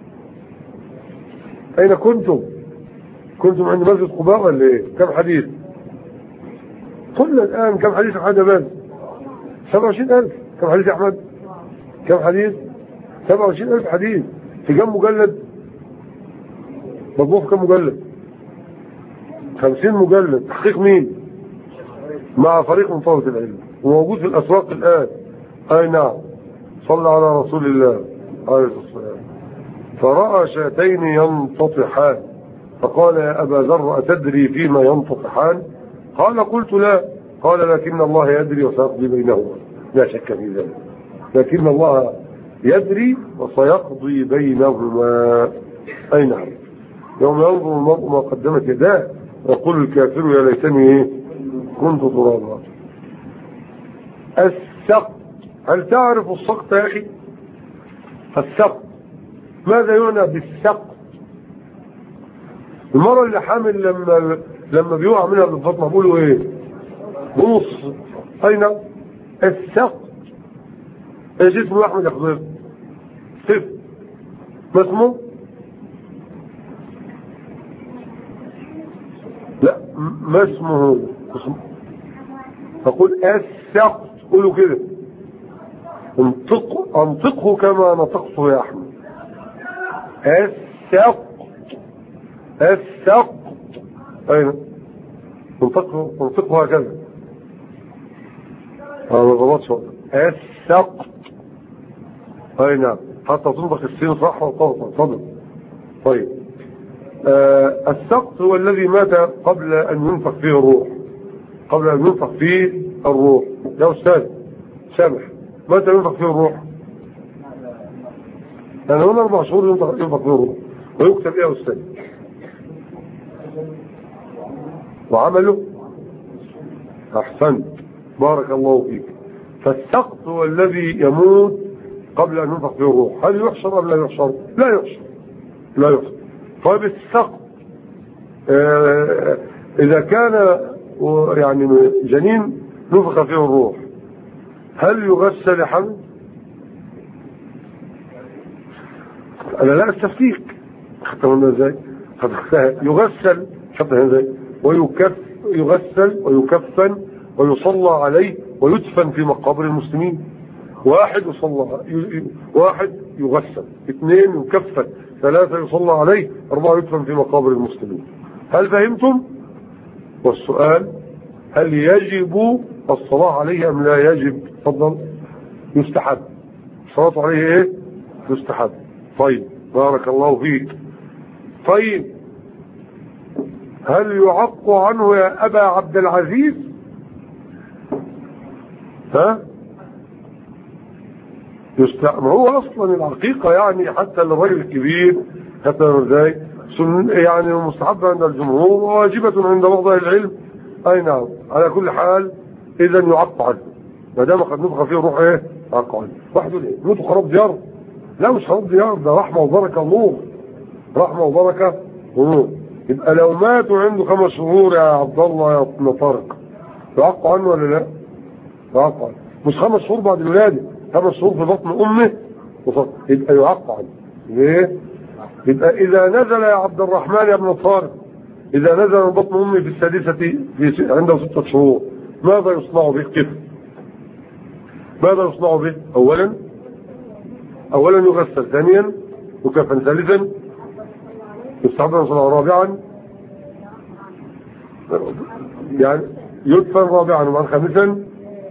أين كنتم؟ كنتم عند مسجد قباء ولا إيه؟ كم حديث؟ قلنا الآن كم حديث أحمد بن؟ سبعة وعشرين ألف. كم حديث يا أحمد؟ كم حديث؟ سبعة وعشرين ألف حديث. في كم مجلد؟ مطبوع في كم مجلد؟ خمسين مجلد. تحقيق مين؟ مع فريق من طلبة العلم، وموجود في الأسواق الآن. أي نعم. صلى على رسول الله عليه الصلاة والسلام. فرأى شاتين ينتطحان فقال يا أبا ذر أتدري فيما ينتطحان؟ قال قلت لا. قال لكن الله يدري وسيقضي بينهما. لا شك في ذلك، لكن الله يدري وسيقضي بينهما. أي نعم. يوم ينظر المرء ما قدمت يداه ويقول الكافر يا ليتني ايه كنت ترابا. السقط، هل تعرف السقط يا أخي؟ السقط ماذا يعنى بالسقط؟ المرة اللي حامل لما لما بيقع منها بالبطن بيقولوا ايه؟ بنص. أين السقط؟ ايش اسمه احمد يا حضرتك؟ صفر. ما اسمه؟ لا ما اسمه؟ اسمه تقول السقط. قولوا كده، انطق انطقه كما نطقته يا احمد. السقط السقط. اين انطقه انطقه هكذا. انا ما ضبطش السقط. اي نعم، حتى تنطق السين صح وتنطق صدق. طيب آه السقط هو الذي مات قبل ان ينفخ فيه الروح، قبل ان ينفخ فيه الروح. يا استاذ سامح، متى ينفخ فيه الروح؟ يعني هنا اربع شهور ينفخ فيه الروح. ويكتب ايه يا استاذ؟ وعمله. احسنت، بارك الله فيك. فالسقط هو الذي يموت قبل ان ينفخ فيه الروح. هل يحشر ام لا يحشر؟ لا يحشر، لا يحشر. طيب السقط آه اذا كان يعني جنين نفخ فيه الروح هل يغسل يا حمد؟ انا لا استفتيك. خدتها ازاي؟ يغسل خدتها ازاي؟ ويكف يغسل ويكفن ويصلى عليه ويدفن في مقابر المسلمين. واحد يصلى، واحد يغسل، اثنين يكفن، ثلاثة يصلى عليه، أربعة يدفن في مقابر المسلمين. هل فهمتم؟ والسؤال هل يجب الصلاة عليه أم لا يجب؟ تفضل. يستحب الصلاة عليه ايه؟ يستحب. طيب بارك الله فيك. طيب هل يعق عنه يا أبا عبد العزيز؟ ها؟ ما هو أصلا العقيقة يعني حتى للرجل الكبير حتى ازاي يعني مستحبة عند الجمهور وواجبة عند بعض العلم. أي نعم. على كل حال إذا يعق عنه ما دام قد نفخ فيه روح ايه؟ يعق عنه. واحد يقول ايه؟ موت خراب ديار؟ لا مش خراب ديار، ده رحمة وبركة ونور. رحمة وبركة ونور. يبقى لو ماتوا عنده خمس شهور يا عبد الله يا ابن طارق يعق عنه ولا لا؟ يعق عنه. مش خمس شهور بعد الولاده، خمس شهور في بطن امه وفق. يبقى يعق عنه. ليه؟ يبقى اذا نزل يا عبد الرحمن يا ابن طارق، اذا نزل من بطن امه في السادسه في عنده ستة شهور ماذا يصنع به؟ كيف؟ ماذا يصنع به؟ اولا اولا يغسل، ثانيا يكفن، ثالثا يستحب يصنع، رابعا يعني يدفن، رابعا وبعد خامسا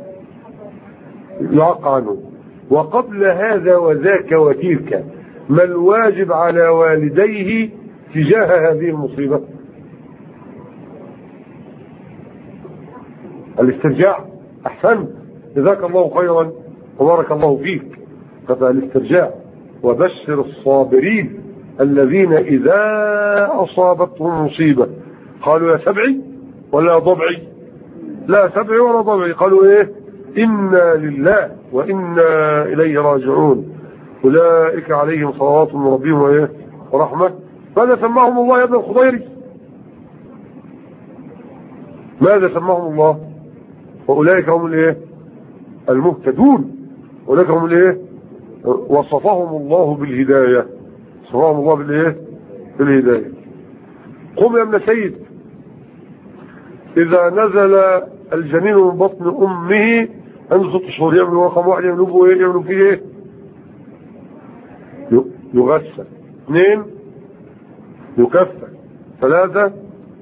يعق عنه. وقبل هذا وذاك وتلك ما الواجب على والديه تجاه هذه المصيبة؟ الاسترجاع. احسنت، جزاك الله خيرا وبارك الله فيك. فالاسترجاع. وبشر الصابرين الذين إذا أصابتهم مصيبة قالوا يا سبعي ولا ضبعي؟ لا سبعي ولا ضبعي، قالوا ايه؟ إنا لله وإنا إليه راجعون أولئك عليهم صلوات من ربهم وإيه؟ ورحمة. ماذا سماهم الله يا ابن الخضيري؟ ماذا سماهم الله؟ وأولئك هم الايه؟ المهتدون. أولئك هم الايه؟ وصفهم الله بالهداية. وصفهم الله بالايه؟ بالهداية. قم يا ابن سيد. إذا نزل الجنين من بطن أمه عنده ست شهور يعملوا رقم واحد يعملوا ايه؟ يعملوا فيه ايه؟ يغسل، اثنين يكفن، ثلاثة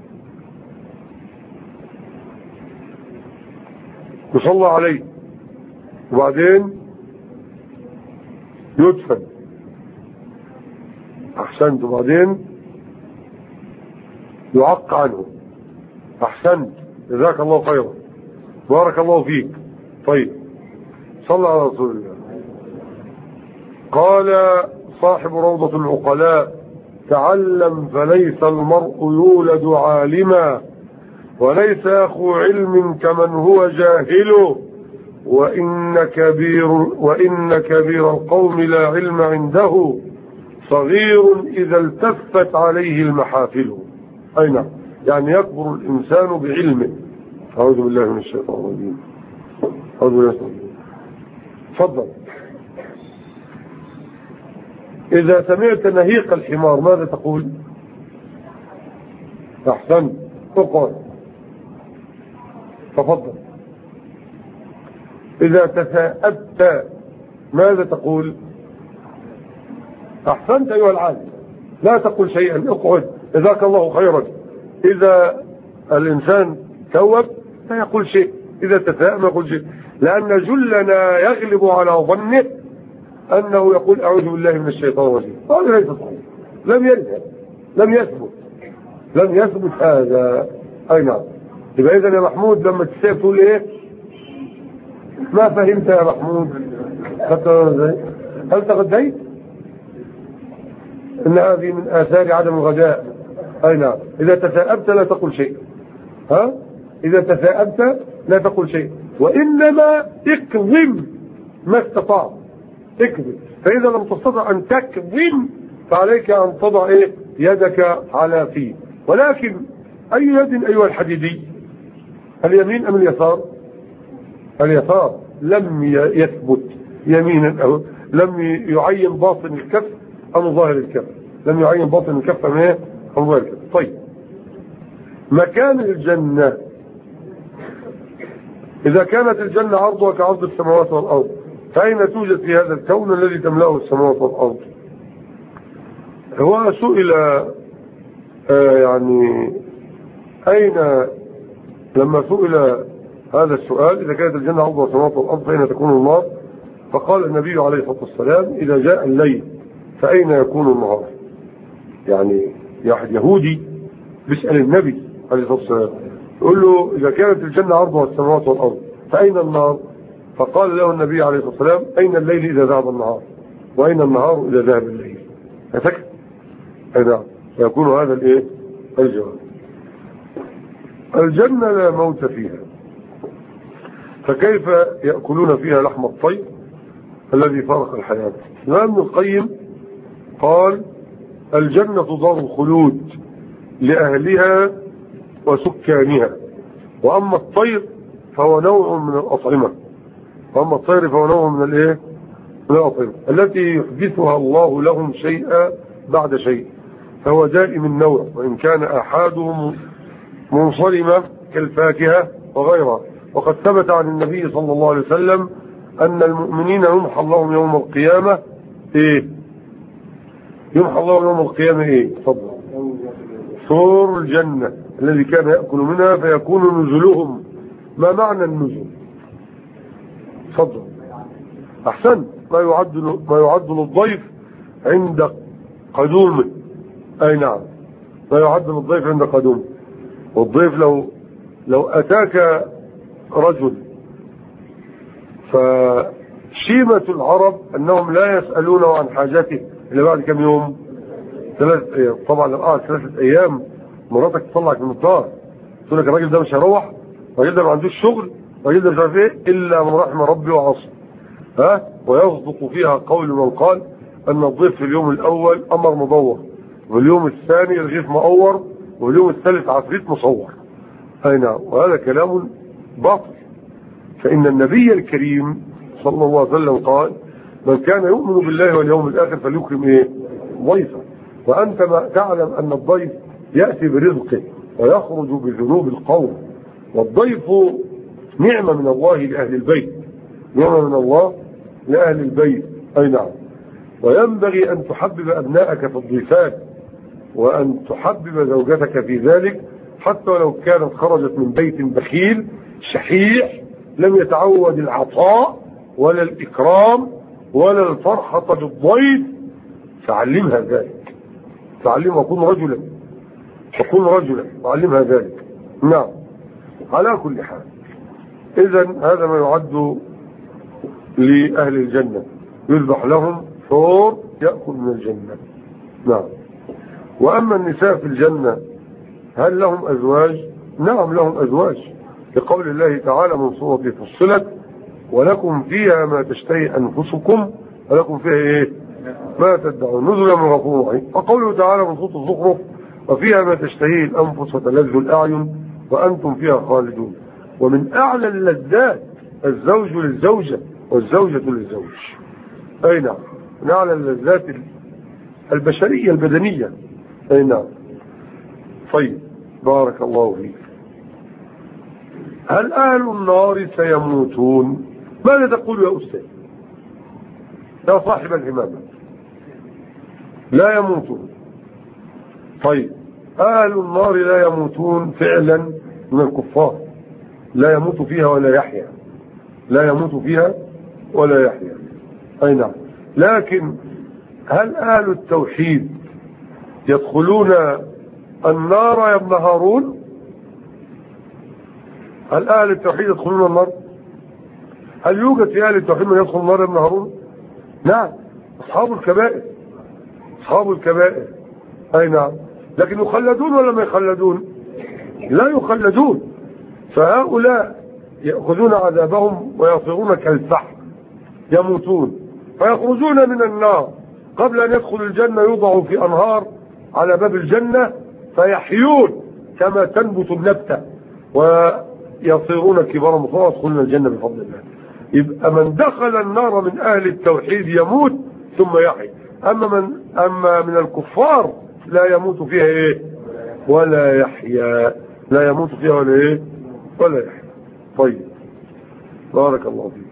يصلى عليه، وبعدين يدفن. احسنت. وبعدين يعق عنه. احسنت، جزاك الله خيرا بارك الله فيك. طيب صلى على رسول الله. قال صاحب روضة العقلاء: تعلم فليس المرء يولد عالما، وليس أخو علم كمن هو جاهل، وإن كبير, وإن كبير القوم لا علم عنده، صغير إذا التفت عليه المحافل. أين يعني يكبر الإنسان بعلمه. أعوذ بالله من الشيطان الرجيم. أعوذ بالله من الشيطان الرجيم. تفضل. إذا سمعت نهيق الحمار ماذا تقول؟ أحسن. اقعد. تفضل. إذا تثاءبت ماذا تقول؟ أحسنت أيها العالم. لا تقول شيئا، اقعد جزاك الله خيرا. إذا الإنسان توب لا يقول شيء، إذا تثاءب يقول شيء، لأن جلنا يغلب على ظنه أنه يقول أعوذ بالله من الشيطان الرجيم. هذا ليس صحيح، لم يذهب، لم يثبت، لم يثبت هذا. أي نعم. يبقى إذا يا محمود لما تسيب تقول إيه؟ ما فهمت يا محمود؟ هل تغديت؟ إن هذه من آثار عدم الغداء. أي نعم. إذا تثاءبت لا تقول شيء. ها؟ إذا تثاءبت لا تقول شيء، وإنما اكظم ما استطعت. اكظم. فإذا لم تستطع أن تكظم فعليك أن تضع إيه؟ يدك على فيه. ولكن أي يد أيها الحديدي؟ اليمين أم اليسار؟ اليسار. لم يثبت يمينا أو لم يعين باطن الكف أم ظاهر الكف. لم يعين باطن الكف أم إيه؟ أم ظاهر الكف. طيب، مكان الجنة إذا كانت الجنة عرضها كعرض السماوات والأرض، فأين توجد في هذا الكون الذي تملأه السماوات والأرض؟ هو سئل آه يعني أين، لما سئل هذا السؤال إذا كانت الجنة عرضها السماوات والأرض فأين تكون النار؟ فقال النبي عليه الصلاة والسلام: إذا جاء الليل فأين يكون النهار؟ يعني واحد يهودي بيسأل النبي عليه الصلاة والسلام يقول له: إذا كانت الجنة عرضها السماوات والأرض فأين النار؟ فقال له النبي عليه الصلاة والسلام: أين الليل إذا ذهب النهار؟ وأين النهار إذا ذهب الليل؟ فسكت. أي نعم. فيكون هذا الإيه؟ الجواب. الجنة لا موت فيها، فكيف يأكلون فيها لحم الطير الذي فارق الحياة؟ الإمام ابن القيم قال: الجنة دار الخلود لأهلها وسكانها، وأما الطير فهو نوع من الأطعمة وأما الطير فهو نوع من الإيه؟ من الأطعمة التي يحدثها الله لهم شيئا بعد شيء، فهو دائم النوع، وإن كان أحدهم منصرمة كالفاكهة وغيرها. وقد ثبت عن النبي صلى الله عليه وسلم أن المؤمنين يمحى الله يوم القيامة إيه؟ يمحى الله يوم القيامة إيه؟ تفضل. ثور الجنة الذي كان يأكل منها فيكون نزلهم. ما معنى النزل؟ تفضل. أحسن. ما يعد ما يعد للضيف عند قدومه. أي نعم. ما يعد للضيف عند قدومه. والضيف لو لو أتاك رجل، فشيمة العرب أنهم لا يسألونه عن حاجته إلا بعد كم يوم؟ ثلاثة أيام. طبعا لو قعد ثلاثة أيام مراتك تطلعك من الدار تقول لك الراجل ده مش هيروح، الراجل ده ما عندوش شغل، الراجل ده مش عارف ايه، إلا من رحم ربي وعصى. ها؟ ويصدق فيها قول من قال أن الضيف في اليوم الأول أمر مدور، واليوم الثاني رغيف مقور، واليوم الثالث عفريت مصور. أي نعم. وهذا كلام باطل، فإن النبي الكريم صلى الله عليه وسلم قال: من كان يؤمن بالله واليوم الآخر فليكرم إيه؟ ضيفه. وأنت ما تعلم أن الضيف يأتي برزقه ويخرج بذنوب القوم، والضيف نعمة من الله لأهل البيت، نعمة من الله لأهل البيت. أي نعم. وينبغي أن تحبب أبنائك في الضيفات، وأن تحبب زوجتك في ذلك، حتى لو كانت خرجت من بيت بخيل شحيح لم يتعود العطاء ولا الإكرام ولا الفرحة بالضيف، فعلمها ذلك، فعلمها. كن رجلا، فكن رجلا وعلمها ذلك. نعم. على كل حال، إذن هذا ما يعد لأهل الجنة، يذبح لهم حور يأكل من الجنة. نعم. وأما النساء في الجنة هل لهم أزواج؟ نعم لهم أزواج، لقول الله تعالى من سورة فصلت ولكم فيها ما تشتهي أنفسكم ولكم فيها إيه؟ ما تدعون نزلا من غفور رحيم. وقوله تعالى من سورة الزخرف وفيها ما تشتهيه الأنفس وتلذ الأعين وأنتم فيها خالدون. ومن أعلى اللذات الزوج للزوجة والزوجة للزوج. أي نعم، من أعلى اللذات البشرية البدنية. أي نعم. طيب بارك الله فيك. هل أهل النار سيموتون؟ ماذا تقول يا أستاذ يا صاحب الإمامة؟ لا يموتون. طيب أهل النار لا يموتون فعلا من الكفار، لا يموت فيها ولا يحيا، لا يموت فيها ولا يحيا. أي نعم. لكن هل أهل التوحيد يدخلون النار يا ابن هارون؟ هل أهل التوحيد يدخلون النار؟ هل يوجد في أهل التوحيد من يدخل النار يا ابن هارون؟ نعم، أصحاب الكبائر، أصحاب الكبائر. أي نعم. لكن يخلدون ولا ما يخلدون؟ لا يخلدون. فهؤلاء يأخذون عذابهم ويصيرون كالفحم يموتون فيخرجون من النار قبل أن يدخل الجنة، يوضعوا في أنهار على باب الجنة فيحيون كما تنبت النبتة ويصيرون كبارا فيدخلون الجنة بفضل الله. يبقى من دخل النار من أهل التوحيد يموت ثم يحيي. أما من أما من الكفار لا يموت فيها إيه ولا يحيا، لا يموت فيها ولا إيه ولا يحيا. طيب بارك الله فيك.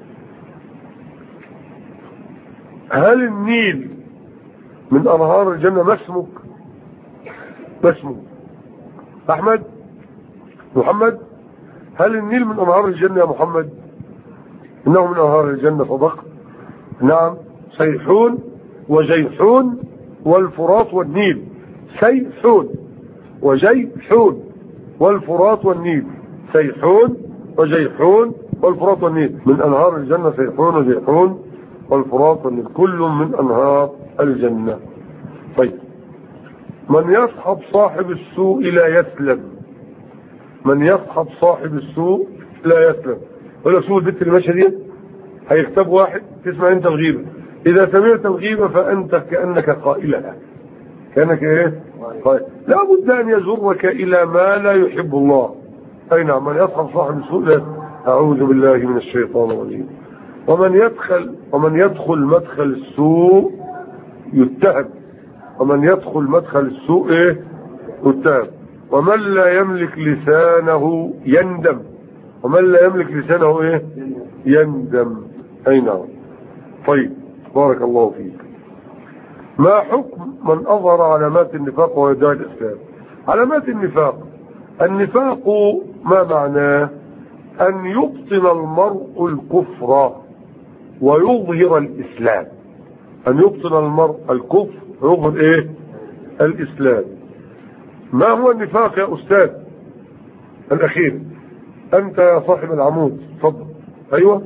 هل النيل من أنهار الجنة؟ ما اسمك؟ ما اسمك؟ أحمد محمد؟ هل النيل من أنهار الجنة يا محمد؟ إنه من أنهار الجنة صدق. نعم، سيحون وجيحون والفرات والنيل. سيحون وجيحون والفرات والنيل. سيحون وجيحون والفرات والنيل من أنهار الجنة. سيحون وجيحون والفرات والنيل كل من أنهار الجنة. طيب من يصحب صاحب السوء لا يسلم. من يصحب صاحب السوء لا يسلم. ولا سوء البنت المشهدية هيكتب واحد تسمع انت الغيبة، اذا سمعت الغيبة فانت كأنك قائلها، كأنك ايه قائل. لا بد ان يجرك الى ما لا يحب الله. اي نعم. من يصحب صاحب السوء لا. اعوذ بالله من الشيطان الرجيم. ومن يدخل ومن يدخل مدخل السوء يتهم. ومن يدخل مدخل السوء ايه يتهم. ومن لا يملك لسانه يندم. ومن لا يملك لسانه ايه يندم. اي نعم. طيب بارك الله فيك. ما حكم من اظهر علامات النفاق ويدعي الاسلام؟ علامات النفاق، النفاق ما معناه؟ ان يبطن المرء الكفر ويظهر الاسلام. ان يبطن المرء الكفر ويظهر ايه الاسلام. ما هو النفاق يا استاذ الاخير؟ انت يا صاحب العمود تفضل. ايوه.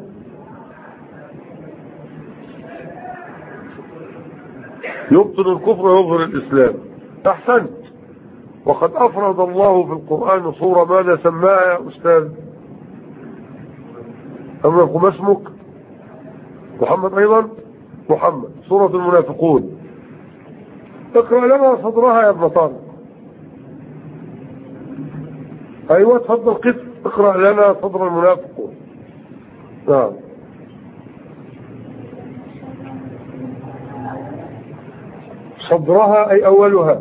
يبطن الكفر ويظهر الاسلام. احسنت. وقد افرد الله في القرآن صورة ماذا سماها يا استاذ؟ أما ما اسمك؟ محمد ايضا؟ محمد. سورة المنافقون. اقرأ لنا صدرها يا ابن طارق. ايوه تفضل قف اقرأ لنا صدر المنافقون. نعم. صدرها اي اولها.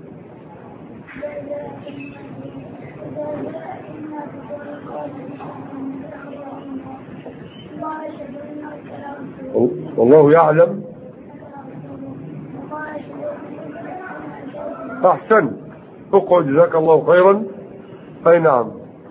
والله يعلم. احسن. اقعد جزاك الله خيرا. اي نعم.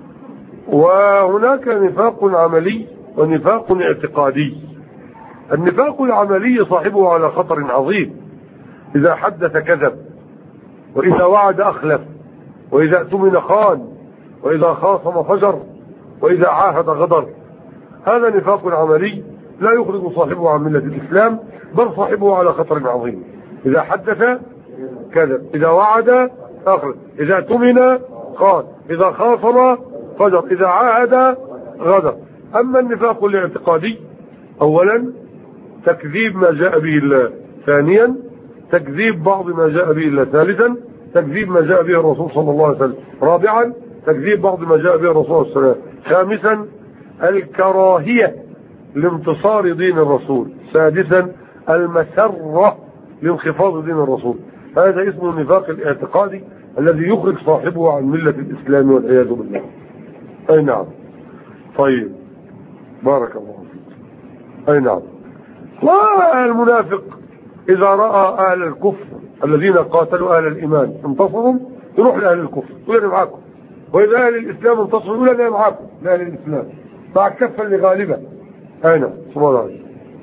وهناك نفاق عملي ونفاق اعتقادي. النفاق العملي صاحبه على خطر عظيم. اذا حدث كذب، واذا وعد اخلف، واذا اؤتمن خان، واذا خاصم فجر، واذا عاهد غدر. هذا نفاق عملي لا يخرج صاحبه عن ملة الإسلام، بل صاحبه على خطر عظيم. إذا حدث كذب، إذا وعد أخلف، إذا اؤتمن خان، إذا خاصم فجر، إذا عاهد غدر. أما النفاق الاعتقادي، أولا تكذيب ما جاء به الله، ثانيا تكذيب بعض ما جاء به الله، ثالثا تكذيب ما جاء به الرسول صلى الله عليه وسلم، رابعا تكذيب بعض ما جاء به الرسول صلى الله عليه وسلم، خامسا الكراهية لانتصار دين الرسول، سادسا المسرة لانخفاض دين الرسول. هذا اسمه النفاق الاعتقادي الذي يخرج صاحبه عن ملة الإسلام والعياذ بالله. أي نعم. طيب بارك الله فيك. أي نعم. والمنافق إذا رأى أهل الكفر الذين قاتلوا أهل الإيمان انتصروا يروح لأهل الكفر يقول أنا معاكم، وإذا أهل الإسلام انتصروا يقول أنا معاكم لأهل الإسلام، مع الكفة اللي غالبة. أي نعم. سبحان الله.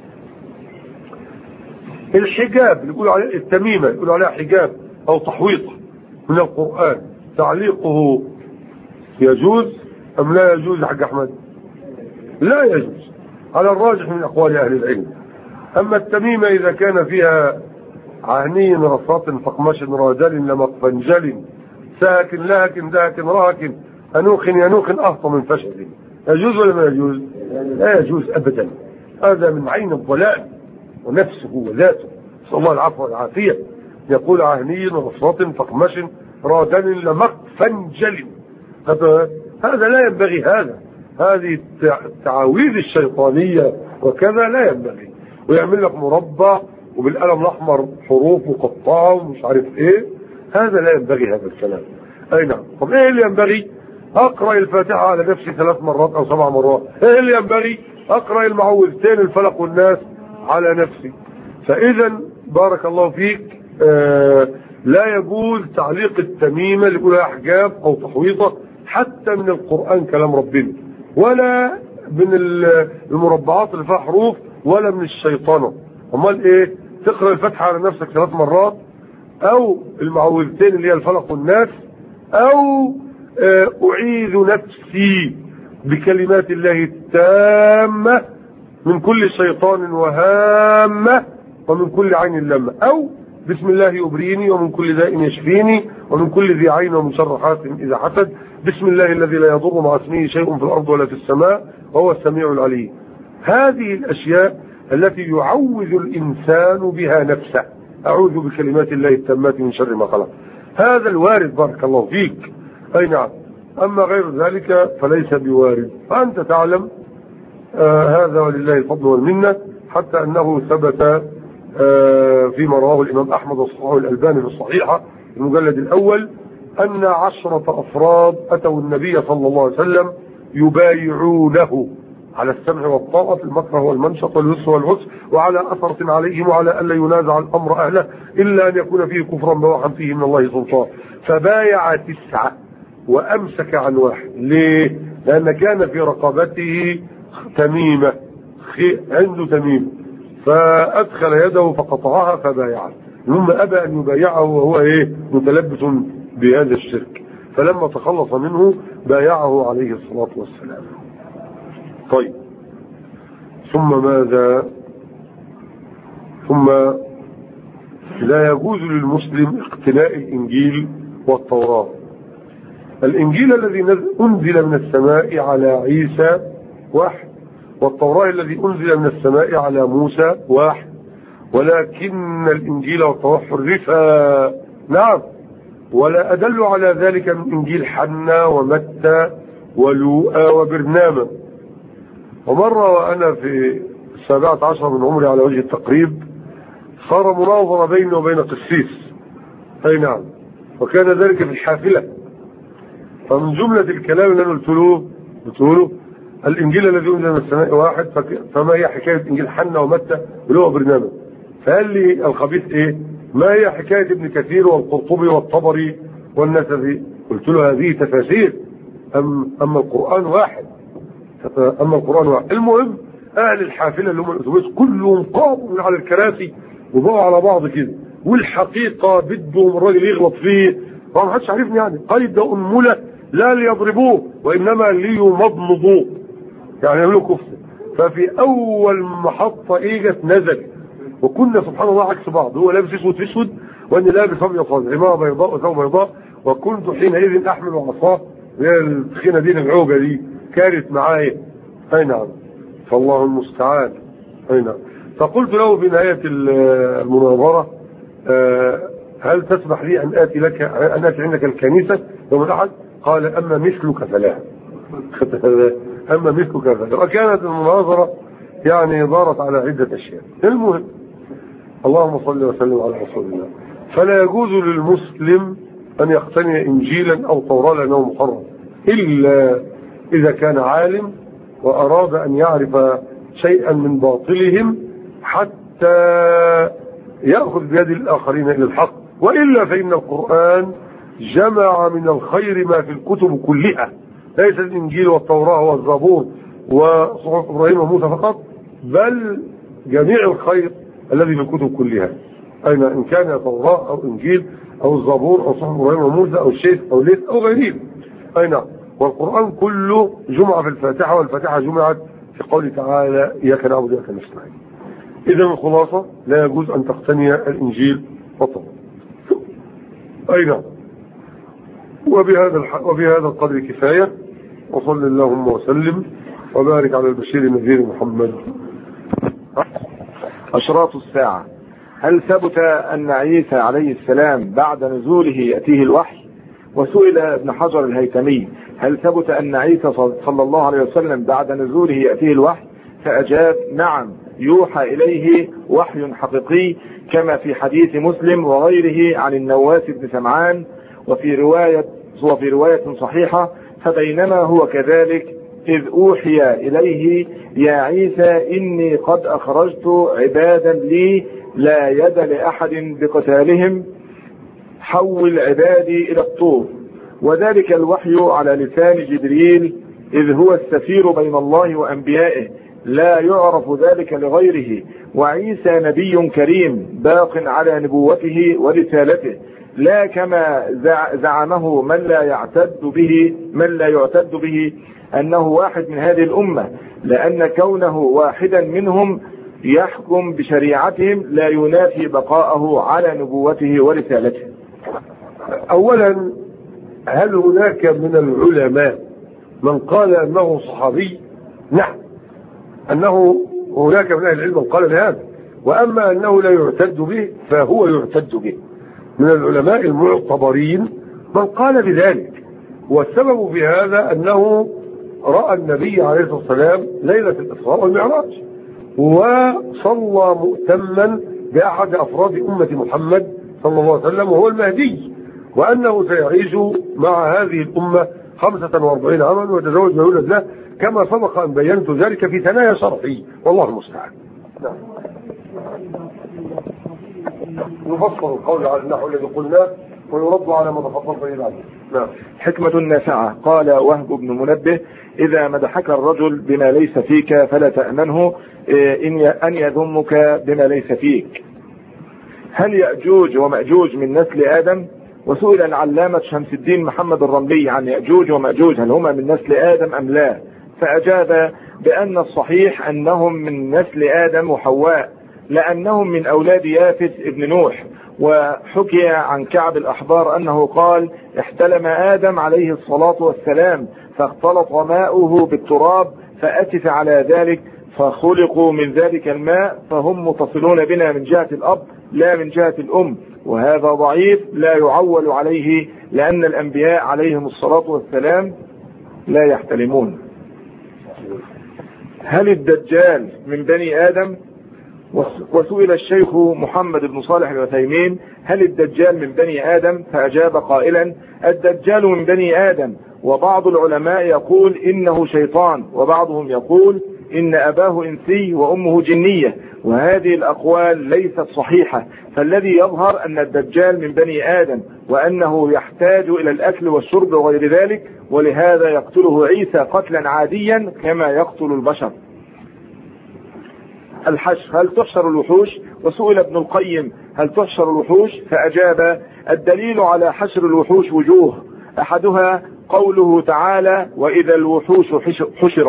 الحجاب اللي يقولوا عليه التميمة، يقولوا عليها حجاب أو تحويط من القرآن، تعليقه يجوز أم لا يجوز يا حاج أحمد؟ لا يجوز على الراجح من أقوال أهل العلم. أما التميمة إذا كان فيها عهني رصاص فقمش رادل لمقفنجل ساكن لاكن ذاكن راكن أنوخ ينوخ أهطى من فشل، يجوز ولا ما يجوز؟ لا يجوز أبدا. هذا من عين الضلال ونفسه وذاته، نسأل الله العفو والعافية. يقول عهني رصاص فقمش رادل لمقفنجل، هذا لا ينبغي. هذا هذه التعاويذ الشيطانية وكذا لا ينبغي. ويعمل لك مربع وبالقلم الأحمر حروف مقطعة ومش عارف ايه، هذا لا ينبغي هذا الكلام. اي نعم. طب ايه اللي ينبغي؟ اقرأ الفاتحة على نفسي ثلاث مرات او سبع مرات. ايه اللي ينبغي؟ اقرأ المعوذتين الفلق والناس على نفسي. فاذا بارك الله فيك آه لا يجوز تعليق التميمة اللي يقولها حجاب او تحويطة حتى من القرآن كلام ربنا، ولا من المربعات اللي فيها حروف، ولا من الشيطانة. امال ايه؟ تقرأ الفاتحة على نفسك ثلاث مرات، او المعوذتين اللي هي الفلق والناس، او اعيذ نفسي بكلمات الله التامة من كل شيطان وهامة ومن كل عين لامة، او بسم الله يبريني ومن كل داء يشفيني ومن كل ذي عين ومن شر حاسد اذا حسد، بسم الله الذي لا يضر مع اسمه شيء في الارض ولا في السماء وهو السميع العليم. هذه الاشياء التي يعوذ الانسان بها نفسه، اعوذ بكلمات الله التامات من شر ما خلق، هذا الوارد بارك الله فيك. اي نعم. اما غير ذلك فليس بوارد. فانت تعلم آه هذا ولله الفضل والمنه، حتى انه ثبت آه فيما رواه الامام احمد وصححه الالباني في الصحيحه المجلد الاول ان عشرة افراد اتوا النبي صلى الله عليه وسلم يبايعونه على السمع والطاعة في المكره والمنشط واليسر والعسر، وعلى أثرة عليهم وعلى ألا ينازع الأمر أهله إلا أن يكون فيه كفرا بواحا فيه من الله سلطان. فبايع تسعة وأمسك عن واحد. ليه؟ لأن كان في رقبته تميمة، عنده تميمة، فأدخل يده فقطعها فبايعه. ثم أبى أن يبايعه وهو إيه؟ متلبس بهذا الشرك، فلما تخلص منه بايعه عليه الصلاة والسلام. طيب ثم ماذا؟ ثم لا يجوز للمسلم اقتناء الإنجيل والتوراة. الإنجيل الذي أنزل من السماء على عيسى واحد، والتوراة الذي أنزل من السماء على موسى واحد، ولكن الإنجيل والتوراة حرفا. نعم. ولا أدل على ذلك من إنجيل حنا ومتى ولوقا وبرنامة. ومرة وأنا في السابعة عشر من عمري على وجه التقريب صار مناظرة بيني وبين قسيس. أي نعم. وكان ذلك في الحافلة. فمن جملة الكلام اللي أنا قلت له قلت له الإنجيل الذي أنزل من السماء واحد، فما هي حكاية إنجيل حنا ومتى ولوقا وبرنامة؟ فقال لي الخبيث إيه؟ ما هي حكاية ابن كثير والقرطبي والطبري والنسبي؟ قلت له هذه تفاسير، أم أما القرآن واحد. أما القرآن واحد. المهم أهل الحافلة اللي هم الأتوبيس كلهم قاموا من على الكراسي وبقوا على بعض كده، والحقيقة بدهم الراجل يغلط فيه، ما حدش عارفني يعني. قيد أنملة لا ليضربوه وإنما ليمضمضوه، يعني يعملوا كفر. ففي أول محطة إجت نزل، وكنا سبحان الله عكس بعض، هو لابس اسود في اسود وأني لابس أبيض فاضي، عمامة بيضاء وثوب بيضاء، وكنت حينئذ أحمل عصاه هي التخينة دي العوجة دي كانت معايا. أي نعم، فالله المستعان. أي نعم. فقلت له في نهاية المناظرة هل تسمح لي أن آتي لك أن آتي عندك الكنيسة يوم الأحد؟ قال أما مثلك فلا. أما مثلك فلا. وكانت المناظرة يعني دارت على عدة أشياء. المهم، اللهم صل وسلم على رسول الله. فلا يجوز للمسلم أن يقتني إنجيلا أو توراة لأنه محرم، إلا إذا كان عالم وأراد أن يعرف شيئا من باطلهم حتى يأخذ بيد الآخرين إلى الحق، وإلا فإن القرآن جمع من الخير ما في الكتب كلها، ليس الإنجيل والتوراة والزبور وصحف إبراهيم وموسى فقط، بل جميع الخير الذي في الكتب كلها، أين إن كان توراة أو إنجيل أو الزبور أو صحف إبراهيم وموسى أو الشيخ أو ليث أو غيرهم. أين والقرآن كله جمع في الفاتحة، والفاتحة جمعت في قوله تعالى إياك نعبد وإياك نستعين. إذا الخلاصة لا يجوز أن تقتني الإنجيل والتوراة. أي نعم. وبهذا الح... وبهذا القدر كفاية، وصل اللهم وسلم وبارك على البشير النذير محمد. أشراط الساعة. هل ثبت أن عيسى عليه السلام بعد نزوله يأتيه الوحي؟ وسئل ابن حجر الهيثمي هل ثبت أن عيسى صلى الله عليه وسلم بعد نزوله يأتيه الوحي؟ فأجاب نعم، يوحى إليه وحي حقيقي كما في حديث مسلم وغيره عن النواس بن سمعان، وفي رواية وفي رواية صحيحة فبينما هو كذلك إذ أوحي إليه يا عيسى إني قد أخرجت عبادا لي لا يد لأحد بقتالهم حول عبادي إلى الطور، وذلك الوحي على لسان جبريل إذ هو السفير بين الله وأنبيائه لا يعرف ذلك لغيره، وعيسى نبي كريم باق على نبوته ورسالته لا كما زعمه من لا يعتد به من لا يعتد به أنه واحد من هذه الأمة، لأن كونه واحدا منهم يحكم بشريعتهم لا ينافي بقاءه على نبوته ورسالته. أولا، هل هناك من العلماء من قال أنه صحابي؟ نعم، أنه هناك من أهل العلم من قال بهذا، وأما أنه لا يعتد به فهو يعتد به. من العلماء المعتبرين من قال بذلك، والسبب في هذا أنه رأى النبي عليه الصلاة والسلام ليلة الإسراء والمعراج، وصلى مؤتما بأحد أفراد أمة محمد صلى الله عليه وسلم وهو المهدي، وأنه سيعيش مع هذه الأمة خمسة وأربعين عاما ويتزوج ما يولد له، كما سبق أن بينت ذلك في ثنايا شرحي، والله المستعان. نعم. يفصل القول على النحو الذي قلناه ويرد على ما تفضل به بعد. نعم. حكمة نافعة. قال وهب بن منبه إذا مدحك الرجل بما ليس فيك فلا تأمنه أن يذمك بما ليس فيك. هل يأجوج ومأجوج من نسل آدم؟ وسئل العلامة شمس الدين محمد الرملي عن يأجوج ومأجوج هل هما من نسل آدم أم لا، فأجاب بأن الصحيح أنهم من نسل آدم وحواء، لأنهم من أولاد يافث ابن نوح. وحكي عن كعب الأحبار أنه قال احتلم آدم عليه الصلاة والسلام فاختلط ماؤه بالتراب فأتف على ذلك فخلقوا من ذلك الماء، فهم متصلون بنا من جهة الأب لا من جهة الأم، وهذا ضعيف لا يعول عليه، لأن الأنبياء عليهم الصلاة والسلام لا يحتلمون. هل الدجال من بني آدم؟ وسئل الشيخ محمد بن صالح العثيمين هل الدجال من بني آدم؟ فأجاب قائلا الدجال من بني آدم، وبعض العلماء يقول إنه شيطان، وبعضهم يقول إن أباه إنسي وأمه جنية، وهذه الأقوال ليست صحيحة، فالذي يظهر أن الدجال من بني آدم وأنه يحتاج إلى الأكل والشرب وغير ذلك، ولهذا يقتله عيسى قتلا عاديا كما يقتل البشر. الحشر هل تحشر الوحوش؟ وسئل ابن القيم هل تحشر الوحوش؟ فأجاب الدليل على حشر الوحوش وجوه، أحدها قوله تعالى وإذا الوحوش حشرت،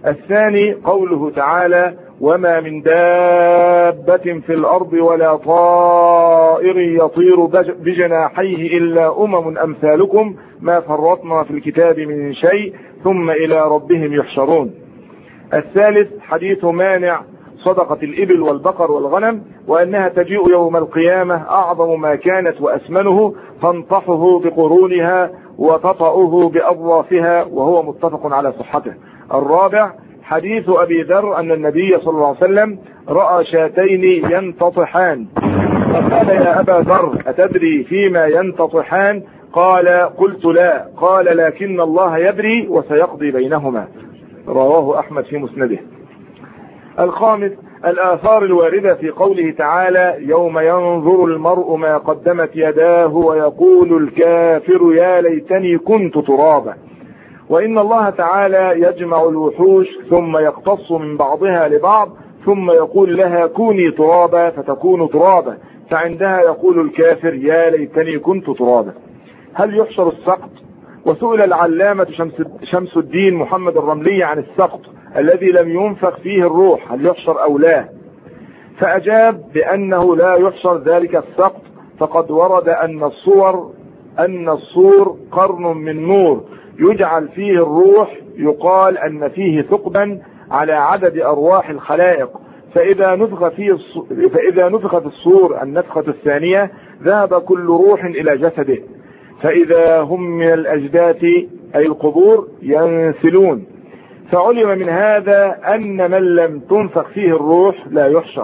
الثاني قوله تعالى: وما من دابة في الأرض ولا طائر يطير بجناحيه إلا أمم أمثالكم ما فرطنا في الكتاب من شيء ثم إلى ربهم يحشرون. الثالث حديث مانع صدقة الإبل والبقر والغنم، وأنها تجيء يوم القيامة أعظم ما كانت وأسمنه، تنطحه بقرونها وتطأه بأضرافها، وهو متفق على صحته. الرابع حديث أبي ذر أن النبي صلى الله عليه وسلم رأى شاتين ينتطحان، فقال: يا أبا ذر أتدري فيما ينتطحان؟ قال: قلت لا. قال: لكن الله يدري وسيقضي بينهما. رواه أحمد في مسنده. الخامس الآثار الواردة في قوله تعالى: يوم ينظر المرء ما قدمت يداه ويقول الكافر يا ليتني كنت ترابا. وإن الله تعالى يجمع الوحوش ثم يقتص من بعضها لبعض ثم يقول لها كوني ترابا فتكون ترابا، فعندها يقول الكافر يا ليتني كنت ترابا. هل يحشر السقط؟ وسئل العلامة شمس, شمس الدين محمد الرملي عن السقط الذي لم ينفخ فيه الروح، هل يحشر أو لا؟ فأجاب بأنه لا يحشر ذلك السقط، فقد ورد أن الصور أن الصور قرن من نور يجعل فيه الروح، يقال أن فيه ثقبا على عدد أرواح الخلائق، فإذا نفخ فيه فإذا نفخ في الصور النفخة الثانية ذهب كل روح إلى جسده، فإذا هم من الأجداث أي القبور ينسلون. فعلم من هذا أن من لم تنفخ فيه الروح لا يحشر.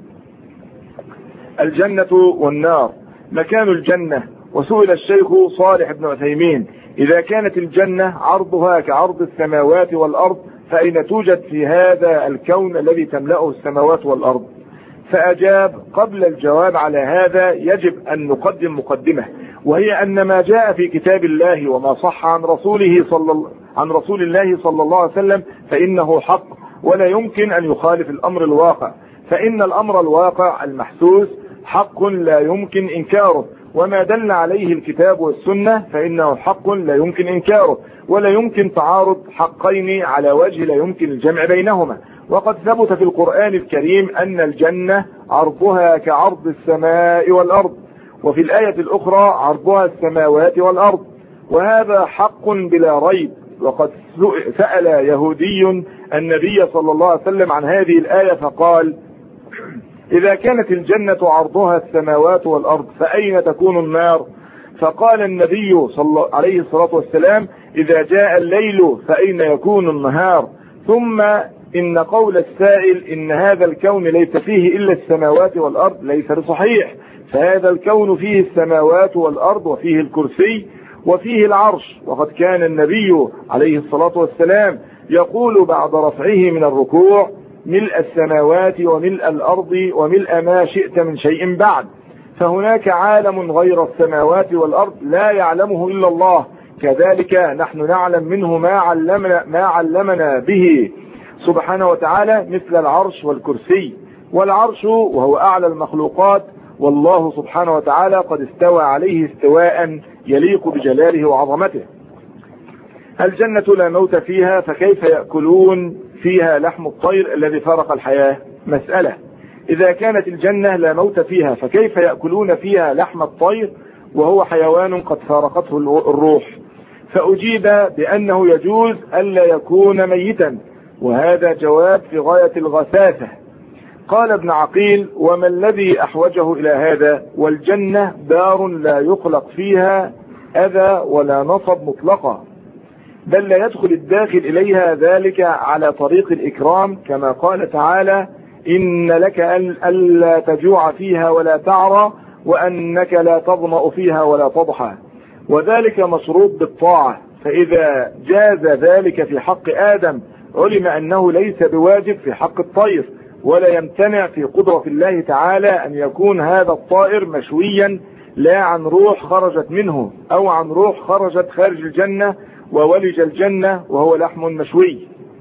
الجنة والنار. مكان الجنة. وسئل الشيخ صالح بن عثيمين: إذا كانت الجنة عرضها كعرض السماوات والأرض فأين توجد في هذا الكون الذي تملأه السماوات والأرض؟ فأجاب: قبل الجواب على هذا يجب أن نقدم مقدمة، وهي أن ما جاء في كتاب الله وما صح عن رسوله صلى عن رسول الله صلى الله عليه وسلم فإنه حق، ولا يمكن أن يخالف الأمر الواقع، فإن الأمر الواقع المحسوس حق لا يمكن إنكاره، وما دل عليه الكتاب والسنة فإنه حق لا يمكن إنكاره، ولا يمكن تعارض حقين على وجه لا يمكن الجمع بينهما. وقد ثبت في القرآن الكريم أن الجنة عرضها كعرض السماء والأرض، وفي الآية الأخرى عرضها السماوات والأرض، وهذا حق بلا ريب. وقد سأل يهودي النبي صلى الله عليه وسلم عن هذه الآية فقال: إذا كانت الجنة عرضها السماوات والأرض فأين تكون النار؟ فقال النبي صلى الله عليه الصلاة والسلام: إذا جاء الليل فأين يكون النهار؟ ثم إن قول السائل إن هذا الكون ليس فيه إلا السماوات والأرض ليس بصحيح، فهذا الكون فيه السماوات والأرض وفيه الكرسي وفيه العرش. وقد كان النبي عليه الصلاة والسلام يقول بعد رفعه من الركوع: ملء السماوات وملء الأرض وملء ما شئت من شيء بعد. فهناك عالم غير السماوات والأرض لا يعلمه إلا الله، كذلك نحن نعلم منه ما علمنا, ما علمنا به سبحانه وتعالى، مثل العرش والكرسي. والعرش وهو أعلى المخلوقات، والله سبحانه وتعالى قد استوى عليه استواء يليق بجلاله وعظمته. الجنة لا موت فيها، فكيف يأكلون فيها لحم الطير الذي فارق الحياة؟ مسألة: إذا كانت الجنة لا موت فيها فكيف يأكلون فيها لحم الطير وهو حيوان قد فارقته الروح؟ فأجيب بأنه يجوز ألا يكون ميتا، وهذا جواب في غاية الغثاثة. قال ابن عقيل: وما الذي أحوجه إلى هذا؟ والجنة دار لا يخلق فيها أذى ولا نصب مطلقا، بل لا يدخل الداخل إليها ذلك على طريق الإكرام، كما قال تعالى: إن لك ألا تجوع فيها ولا تعرى وأنك لا تظمأ فيها ولا تضحى، وذلك مشروط بالطاعة. فإذا جاز ذلك في حق آدم علم أنه ليس بواجب في حق الطير، ولا يمتنع في قدرة الله تعالى أن يكون هذا الطائر مشويا لا عن روح خرجت منه أو عن روح خرجت خارج الجنة وولج الجنة وهو لحم مشوي.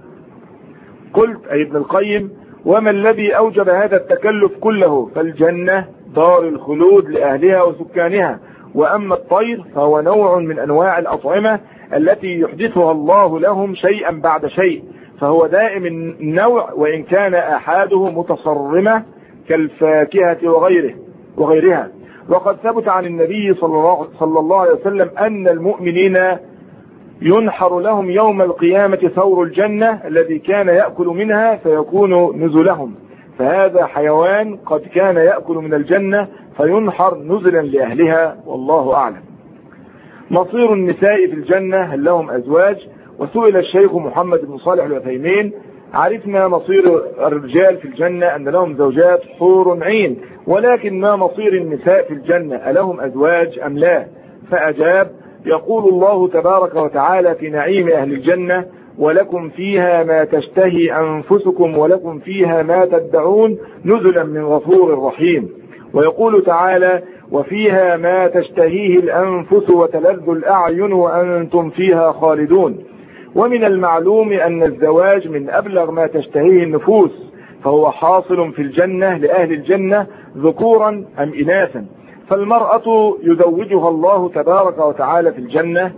قلت أي ابن القيم: وما الذي أوجب هذا التكلف كله؟ فالجنة دار الخلود لأهلها وسكانها، وأما الطير فهو نوع من أنواع الأطعمة التي يحدثها الله لهم شيئا بعد شيء، فهو دائم النوع وإن كان أحاده متصرمة كالفاكهة وغيره وغيرها. وقد ثبت عن النبي صلى الله عليه وسلم أن المؤمنين ينحر لهم يوم القيامة ثور الجنة الذي كان يأكل منها فيكون نزلهم، فهذا حيوان قد كان يأكل من الجنة فينحر نزلا لأهلها، والله أعلم. مصير النساء في الجنة هل لهم أزواج؟ وسئل الشيخ محمد بن صالح العثيمين: عرفنا مصير الرجال في الجنة أن لهم زوجات حور عين، ولكن ما مصير النساء في الجنة ألهم أزواج أم لا؟ فأجاب: يقول الله تبارك وتعالى في نعيم أهل الجنة: ولكم فيها ما تشتهي أنفسكم ولكم فيها ما تدعون نزلا من غفور رحيم. ويقول تعالى: وفيها ما تشتهيه الأنفس وتلذ الأعين وأنتم فيها خالدون. ومن المعلوم أن الزواج من أبلغ ما تشتهيه النفوس، فهو حاصل في الجنة لأهل الجنة ذكورا أم إناثا. فالمرأة يزوجها الله تبارك وتعالى في الجنة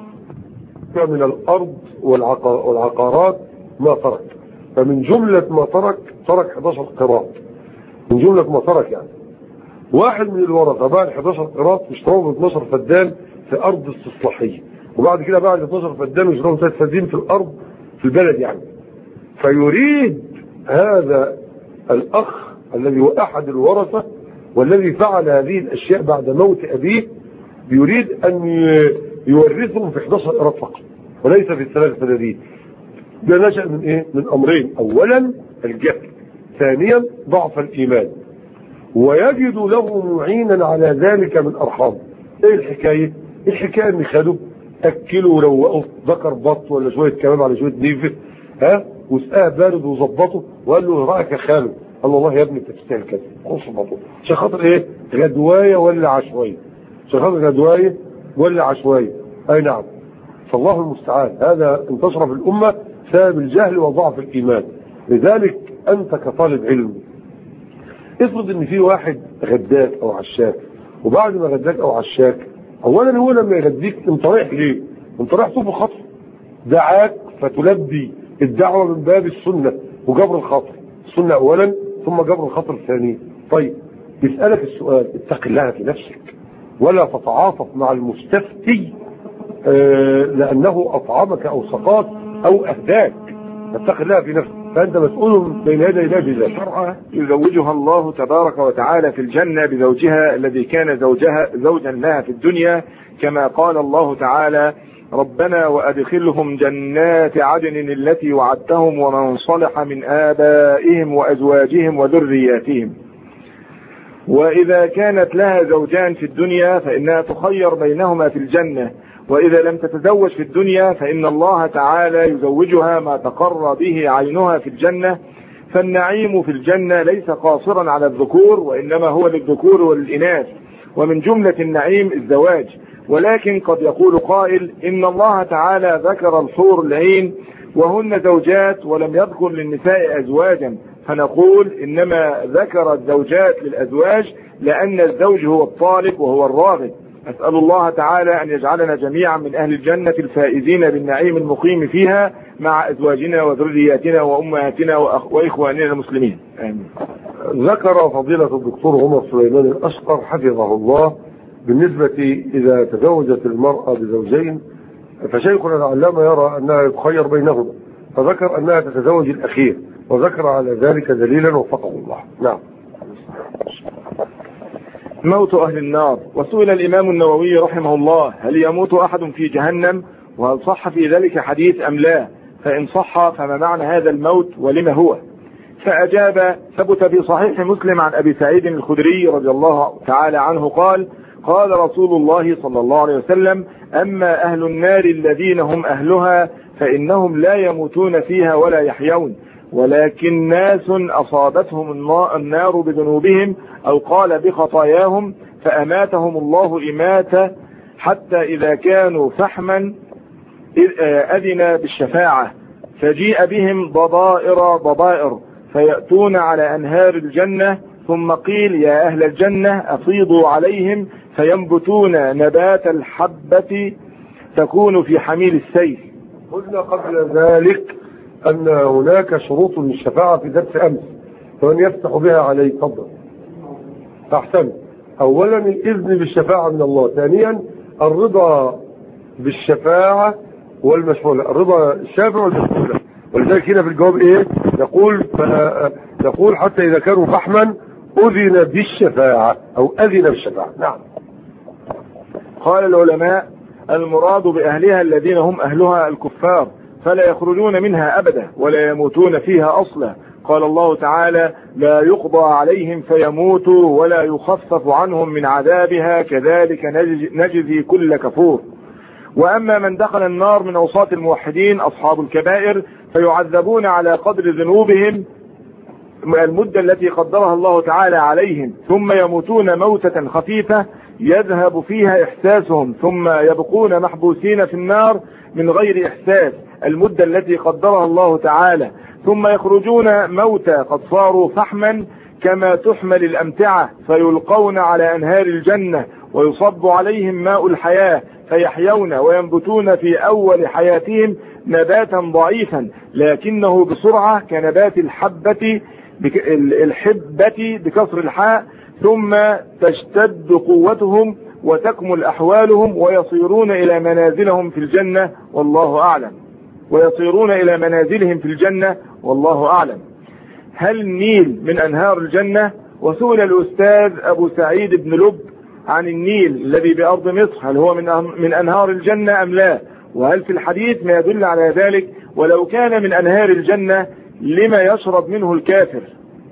من الأرض والعقارات ما ترك، فمن جملة ما ترك ترك احد عشر قراط، من جملة ما ترك يعني واحد من الورثة بعد احد عشر قراط اشتروا ب اثني عشر فدان في أرض استصلاحية، وبعد كده بعد اثني عشر فدان واشتروا ثلاث فدان في الأرض في البلد يعني. فيريد هذا الأخ الذي هو أحد الورثة والذي فعل هذه الأشياء بعد موت أبيه، يريد أن يورثهم في احد عشر قراط فقط وليس في الثلاث فدادين. ده نشأ من إيه؟ من أمرين: أولا الجهل، ثانيا ضعف الإيمان، ويجد له معينا على ذلك من أرحام. إيه الحكاية؟ الحكاية إن خدوا أكلوا وروقوا ذكر بط ولا شوية كمام على شوية نيفة، ها، وسقاه بارد وظبطه وقال له: رأيك يا خالد؟ قال له: والله يا ابني انت تستاهل كذا، خش بطه. عشان خاطر ايه؟ غدوايه ولا عشوائيه؟ عشان خاطر غدوايه ولا عشوائيه؟ اي نعم. فالله المستعان. هذا انتشر في الامه بسبب الجهل وضعف الايمان. لذلك انت كطالب علم افرض ان في واحد غداك او عشاك، وبعد ما غداك او عشاك، اولا هو لما يغديك انت رايح ليه؟ انت رايح تطلب خطر، دعاك فتلبي الدعوه من باب السنه وجبر الخاطر، السنه اولا ثم جبر الخطر الثاني. طيب يسألك السؤال: اتق الله في نفسك ولا تتعاطف مع المستفتي آه لأنه أطعمك أو سقاك أو أهداك. اتق الله في نفسك، فأنت مسؤول بين يدي الله بذلك. المرأة يزوجها الله تبارك وتعالى في الجنة بزوجها الذي كان زوجها زوجا لها في الدنيا، كما قال الله تعالى: ربنا وأدخلهم جنات عدن التي وعدتهم ومن صلح من آبائهم وأزواجهم وذرياتهم. وإذا كانت لها زوجان في الدنيا فإنها تخير بينهما في الجنة، وإذا لم تتزوج في الدنيا فإن الله تعالى يزوجها ما تقر به عينها في الجنة. فالنعيم في الجنة ليس قاصرا على الذكور، وإنما هو للذكور وللإناث، ومن جملة النعيم الزواج. ولكن قد يقول قائل: إن الله تعالى ذكر الحور العين وهن زوجات ولم يذكر للنساء أزواجا، فنقول إنما ذكر الزوجات للأزواج لأن الزوج هو الطالب وهو الراغب. أسأل الله تعالى أن يجعلنا جميعا من أهل الجنة الفائزين بالنعيم المقيم فيها مع أزواجنا وذرياتنا وأمهاتنا وإخواننا المسلمين، آمين. ذكر فضيلة الدكتور عمر سليمان الأشقر حفظه الله بالنسبة إذا تزوجت المرأة بزوجين، فشيخنا العلامة يرى أنها يتخير بينهما، فذكر أنها تتزوج الأخير، وذكر على ذلك دليلا وفقه الله. نعم. موت أهل النار. وسئل الإمام النووي رحمه الله: هل يموت أحد في جهنم؟ وهل صح في ذلك حديث أم لا؟ فإن صح فما معنى هذا الموت ولما هو؟ فأجاب: ثبت في صحيح مسلم عن أبي سعيد الخدري رضي الله تعالى عنه قال: قال رسول الله صلى الله عليه وسلم: أما أهل النار الذين هم أهلها فإنهم لا يموتون فيها ولا يحيون، ولكن ناس أصابتهم النار بذنوبهم أو قال بخطاياهم فأماتهم الله إماتة حتى إذا كانوا فحما أذن بالشفاعة، فجيء بهم ضبائر ضبائر فيأتون على أنهار الجنة، ثم قيل: يا أهل الجنة أفيضوا عليهم، فينبتون نبات الحبة تكون في حميل السيف. قلنا قبل ذلك أن هناك شروط للشفاعة في درس أمس، فمن يفتح بها عليه؟ تفضل. أحسن. أولا الإذن بالشفاعة من الله، ثانيا الرضا بالشفاعة والمشفوع، الرضا الشافع والمشفوع. ولذلك هنا في الجواب إيه؟ يقول يقول حتى إذا كانوا فحما أذن بالشفاعة أو أذن بالشفاعة. نعم. قال العلماء: المراد بأهلها الذين هم أهلها الكفار، فلا يخرجون منها أبدا ولا يموتون فيها أصلا. قال الله تعالى: لا يقضى عليهم فيموتوا ولا يخفف عنهم من عذابها كذلك نجزي كل كفور. وأما من دخل النار من أوساط الموحدين أصحاب الكبائر فيعذبون على قدر ذنوبهم المدة التي قدرها الله تعالى عليهم، ثم يموتون موتة خفيفة يذهب فيها إحساسهم، ثم يبقون محبوسين في النار من غير إحساس المدة التي قدرها الله تعالى، ثم يخرجون موتى قد صاروا فحما كما تحمل الأمتعة فيلقون على أنهار الجنة ويصب عليهم ماء الحياة فيحيون وينبتون في أول حياتهم نباتا ضعيفا لكنه بسرعة كنبات الحبة الحبة بكسر الحاء، ثم تشتد قوتهم وتكمل أحوالهم ويصيرون إلى منازلهم في الجنة والله أعلم ويصيرون إلى منازلهم في الجنة والله أعلم. هل النيل من أنهار الجنة؟ وسئل الأستاذ أبو سعيد بن لب عن النيل الذي بأرض مصر هل هو من من أنهار الجنة أم لا، وهل في الحديث ما يدل على ذلك؟ ولو كان من أنهار الجنة لما يشرب منه الكافر؟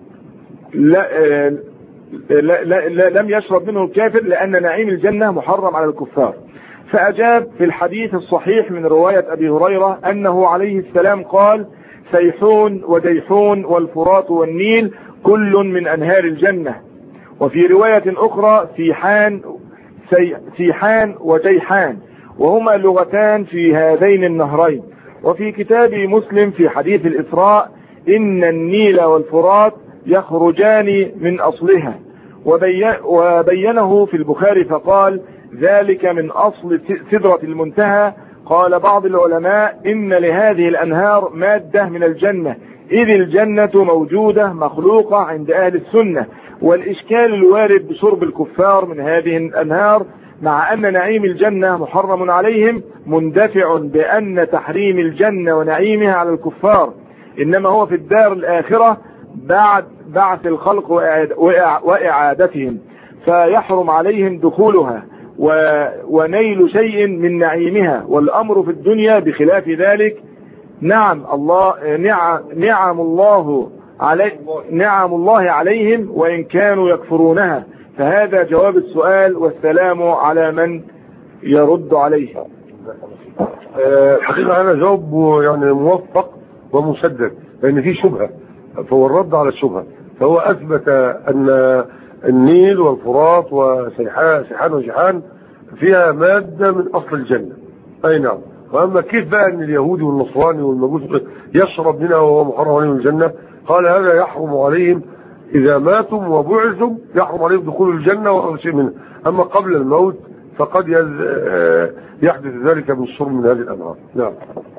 لا, لا, لا, لا لم يشرب منه الكافر لأن نعيم الجنة محرم على الكفار. فأجاب في الحديث الصحيح من رواية أبي هريرة أنه عليه السلام قال: سيحون وديحون والفرات والنيل كل من أنهار الجنة. وفي رواية أخرى سيحان سيحان وجيحان، وهما لغتان في هذين النهرين. وفي كتاب مسلم في حديث الإسراء: إن النيل والفرات يخرجان من أصلها. وبينه في البخاري فقال: ذلك من أصل سدرة المنتهى. قال بعض العلماء: إن لهذه الأنهار مادة من الجنة، إذ الجنة موجودة مخلوقة عند أهل السنة، والإشكال الوارد بشرب الكفار من هذه الأنهار مع أن نعيم الجنة محرم عليهم مندفع بأن تحريم الجنة ونعيمها على الكفار إنما هو في الدار الآخرة بعد بعث الخلق وإعادتهم، فيحرم عليهم دخولها ونيل شيء من نعيمها، والأمر في الدنيا بخلاف ذلك. نعم الله نعم, نعم الله علي نعم الله عليهم وإن كانوا يكفرونها. فهذا جواب السؤال، والسلام على من يرد عليه. الحقيقة أنا جواب يعني موفق ومسدد، لأن في شبهة، فهو الرد على الشبهة. فهو أثبت أن النيل والفرات وسيحان وجيحان فيها مادة من أصل الجنة، أي نعم. وأما كيف بقى أن اليهودي والنصراني والمجوس يشرب منها وهو محرم عليهم الجنة؟ قال: هذا يحرم عليهم إذا ماتوا وبعثوا، يحرم عليهم دخول الجنة وأو شيء منها. أما قبل الموت فقد يحدث ذلك من الشرب من هذه الأنهار. نعم.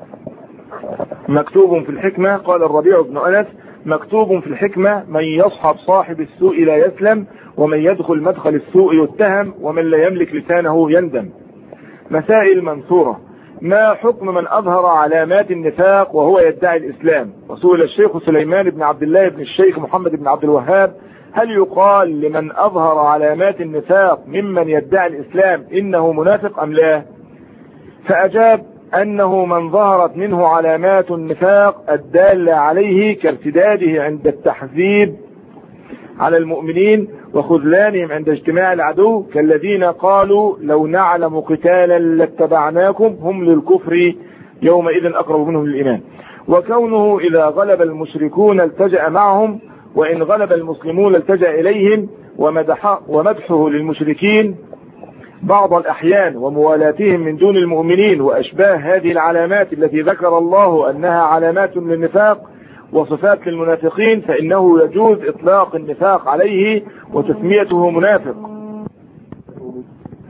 مكتوب في الحكمة، قال الربيع بن أنس: مكتوب في الحكمة: من يصحب صاحب السوء لا يسلم، ومن يدخل مدخل السوء يتهم، ومن لا يملك لسانه يندم. مسائل منثورة: ما حكم من أظهر علامات النفاق وهو يدعي الإسلام؟ وسئل الشيخ سليمان بن عبد الله بن الشيخ محمد بن عبد الوهاب: هل يقال لمن أظهر علامات النفاق ممن يدعي الإسلام إنه منافق أم لا؟ فأجاب أنه من ظهرت منه علامات النفاق الدالة عليه كارتداده عند التحذيب على المؤمنين وخذلانهم عند اجتماع العدو، كالذين قالوا: لو نعلم قتالا لاتبعناكم، هم للكفر يومئذ أقرب منهم للإيمان. وكونه إذا غلب المشركون التجأ معهم، وإن غلب المسلمون التجأ إليهم، ومدح ومدحه للمشركين بعض الأحيان وموالاتهم من دون المؤمنين، وأشباه هذه العلامات التي ذكر الله أنها علامات للنفاق وصفات للمنافقين، فإنه يجوز إطلاق النفاق عليه وتسميته منافق.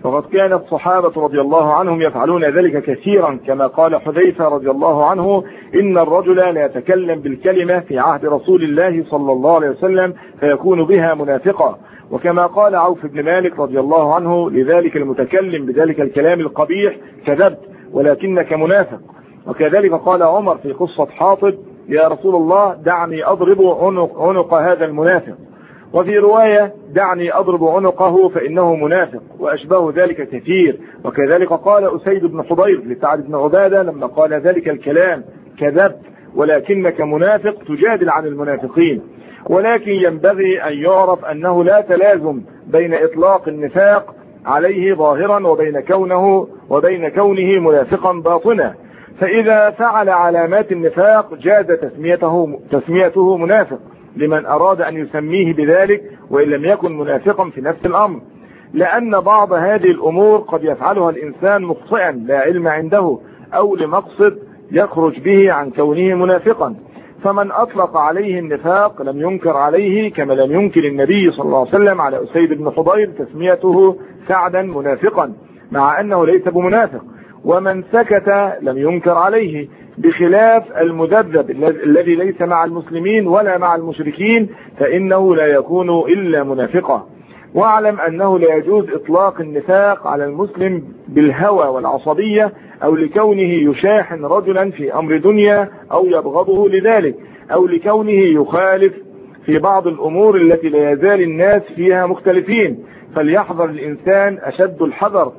فقد كان الصحابة رضي الله عنهم يفعلون ذلك كثيرا، كما قال حذيفة رضي الله عنه: إن الرجل لا يتكلم بالكلمة في عهد رسول الله صلى الله عليه وسلم فيكون بها منافقا. وكما قال عوف بن مالك رضي الله عنه لذلك المتكلم بذلك الكلام القبيح: كذبت ولكنك منافق. وكذلك قال عمر في قصة حاطب: يا رسول الله دعني أضرب عنق, عنق هذا المنافق. وفي رواية: دعني أضرب عنقه فإنه منافق. وأشباه ذلك كثير. وكذلك قال أسيد بن حضير لسعد بن عبادة لما قال ذلك الكلام: كذبت ولكنك منافق، تجادل عن المنافقين. ولكن ينبغي أن يعرف أنه لا تلازم بين إطلاق النفاق عليه ظاهرا وبين كونه وبين كونه منافقا باطنا. فإذا فعل علامات النفاق جاز تسميته تسميته منافق لمن أراد أن يسميه بذلك، وإن لم يكن منافقا في نفس الأمر، لأن بعض هذه الأمور قد يفعلها الإنسان مخطئا لا علم عنده أو لمقصد يخرج به عن كونه منافقا. فمن أطلق عليه النفاق لم ينكر عليه، كما لم ينكر النبي صلى الله عليه وسلم على أسيد بن حضير تسميته سعدا منافقا مع أنه ليس بمنافق. ومن سكت لم ينكر عليه، بخلاف المذبذب الذي ليس مع المسلمين ولا مع المشركين فإنه لا يكون إلا منافقا. واعلم أنه لا يجوز إطلاق النفاق على المسلم بالهوى والعصبية أو لكونه يشاحن رجلا في أمر دنيا أو يبغضه لذلك، أو لكونه يخالف في بعض الأمور التي لا يزال الناس فيها مختلفين. فليحذر الإنسان أشد الحذر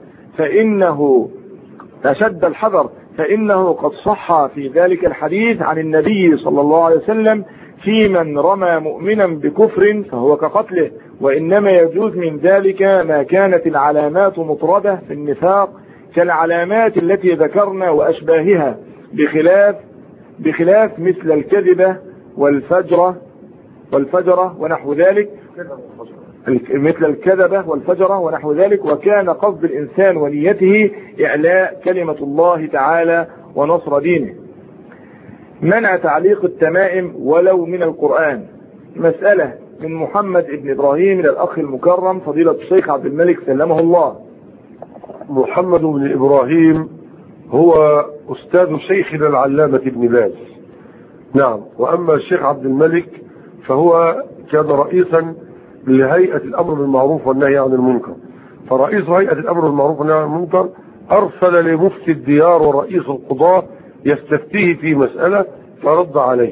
فإنه أشد الحذر فإنه قد صح في ذلك الحديث عن النبي صلى الله عليه وسلم: في من رمى مؤمنا بكفر فهو كقتله. وإنما يجوز من ذلك ما كانت العلامات مطردة في النفاق كالعلامات التي ذكرنا وأشباهها، بخلاف بخلاف مثل الكذبة والفجرة والفجرة ونحو ذلك مثل الكذبة والفجرة ونحو ذلك. وكان قصد الإنسان ونيته إعلاء كلمة الله تعالى ونصر دينه. منع تعليق التمائم ولو من القرآن. مسألة من محمد بن إبراهيم إلى الأخ المكرم فضيلة الشيخ عبد الملك سلمه الله. محمد بن إبراهيم هو أستاذ شيخنا العلامة ابن باز. نعم. وأما الشيخ عبد الملك فهو كان رئيسا لهيئة الأمر بالمعروف والنهي عن المنكر. فرئيس هيئة الأمر بالمعروف والنهي عن المنكر أرسل لمفتي الديار ورئيس القضاة يستفتيه في مسألة فرد عليه.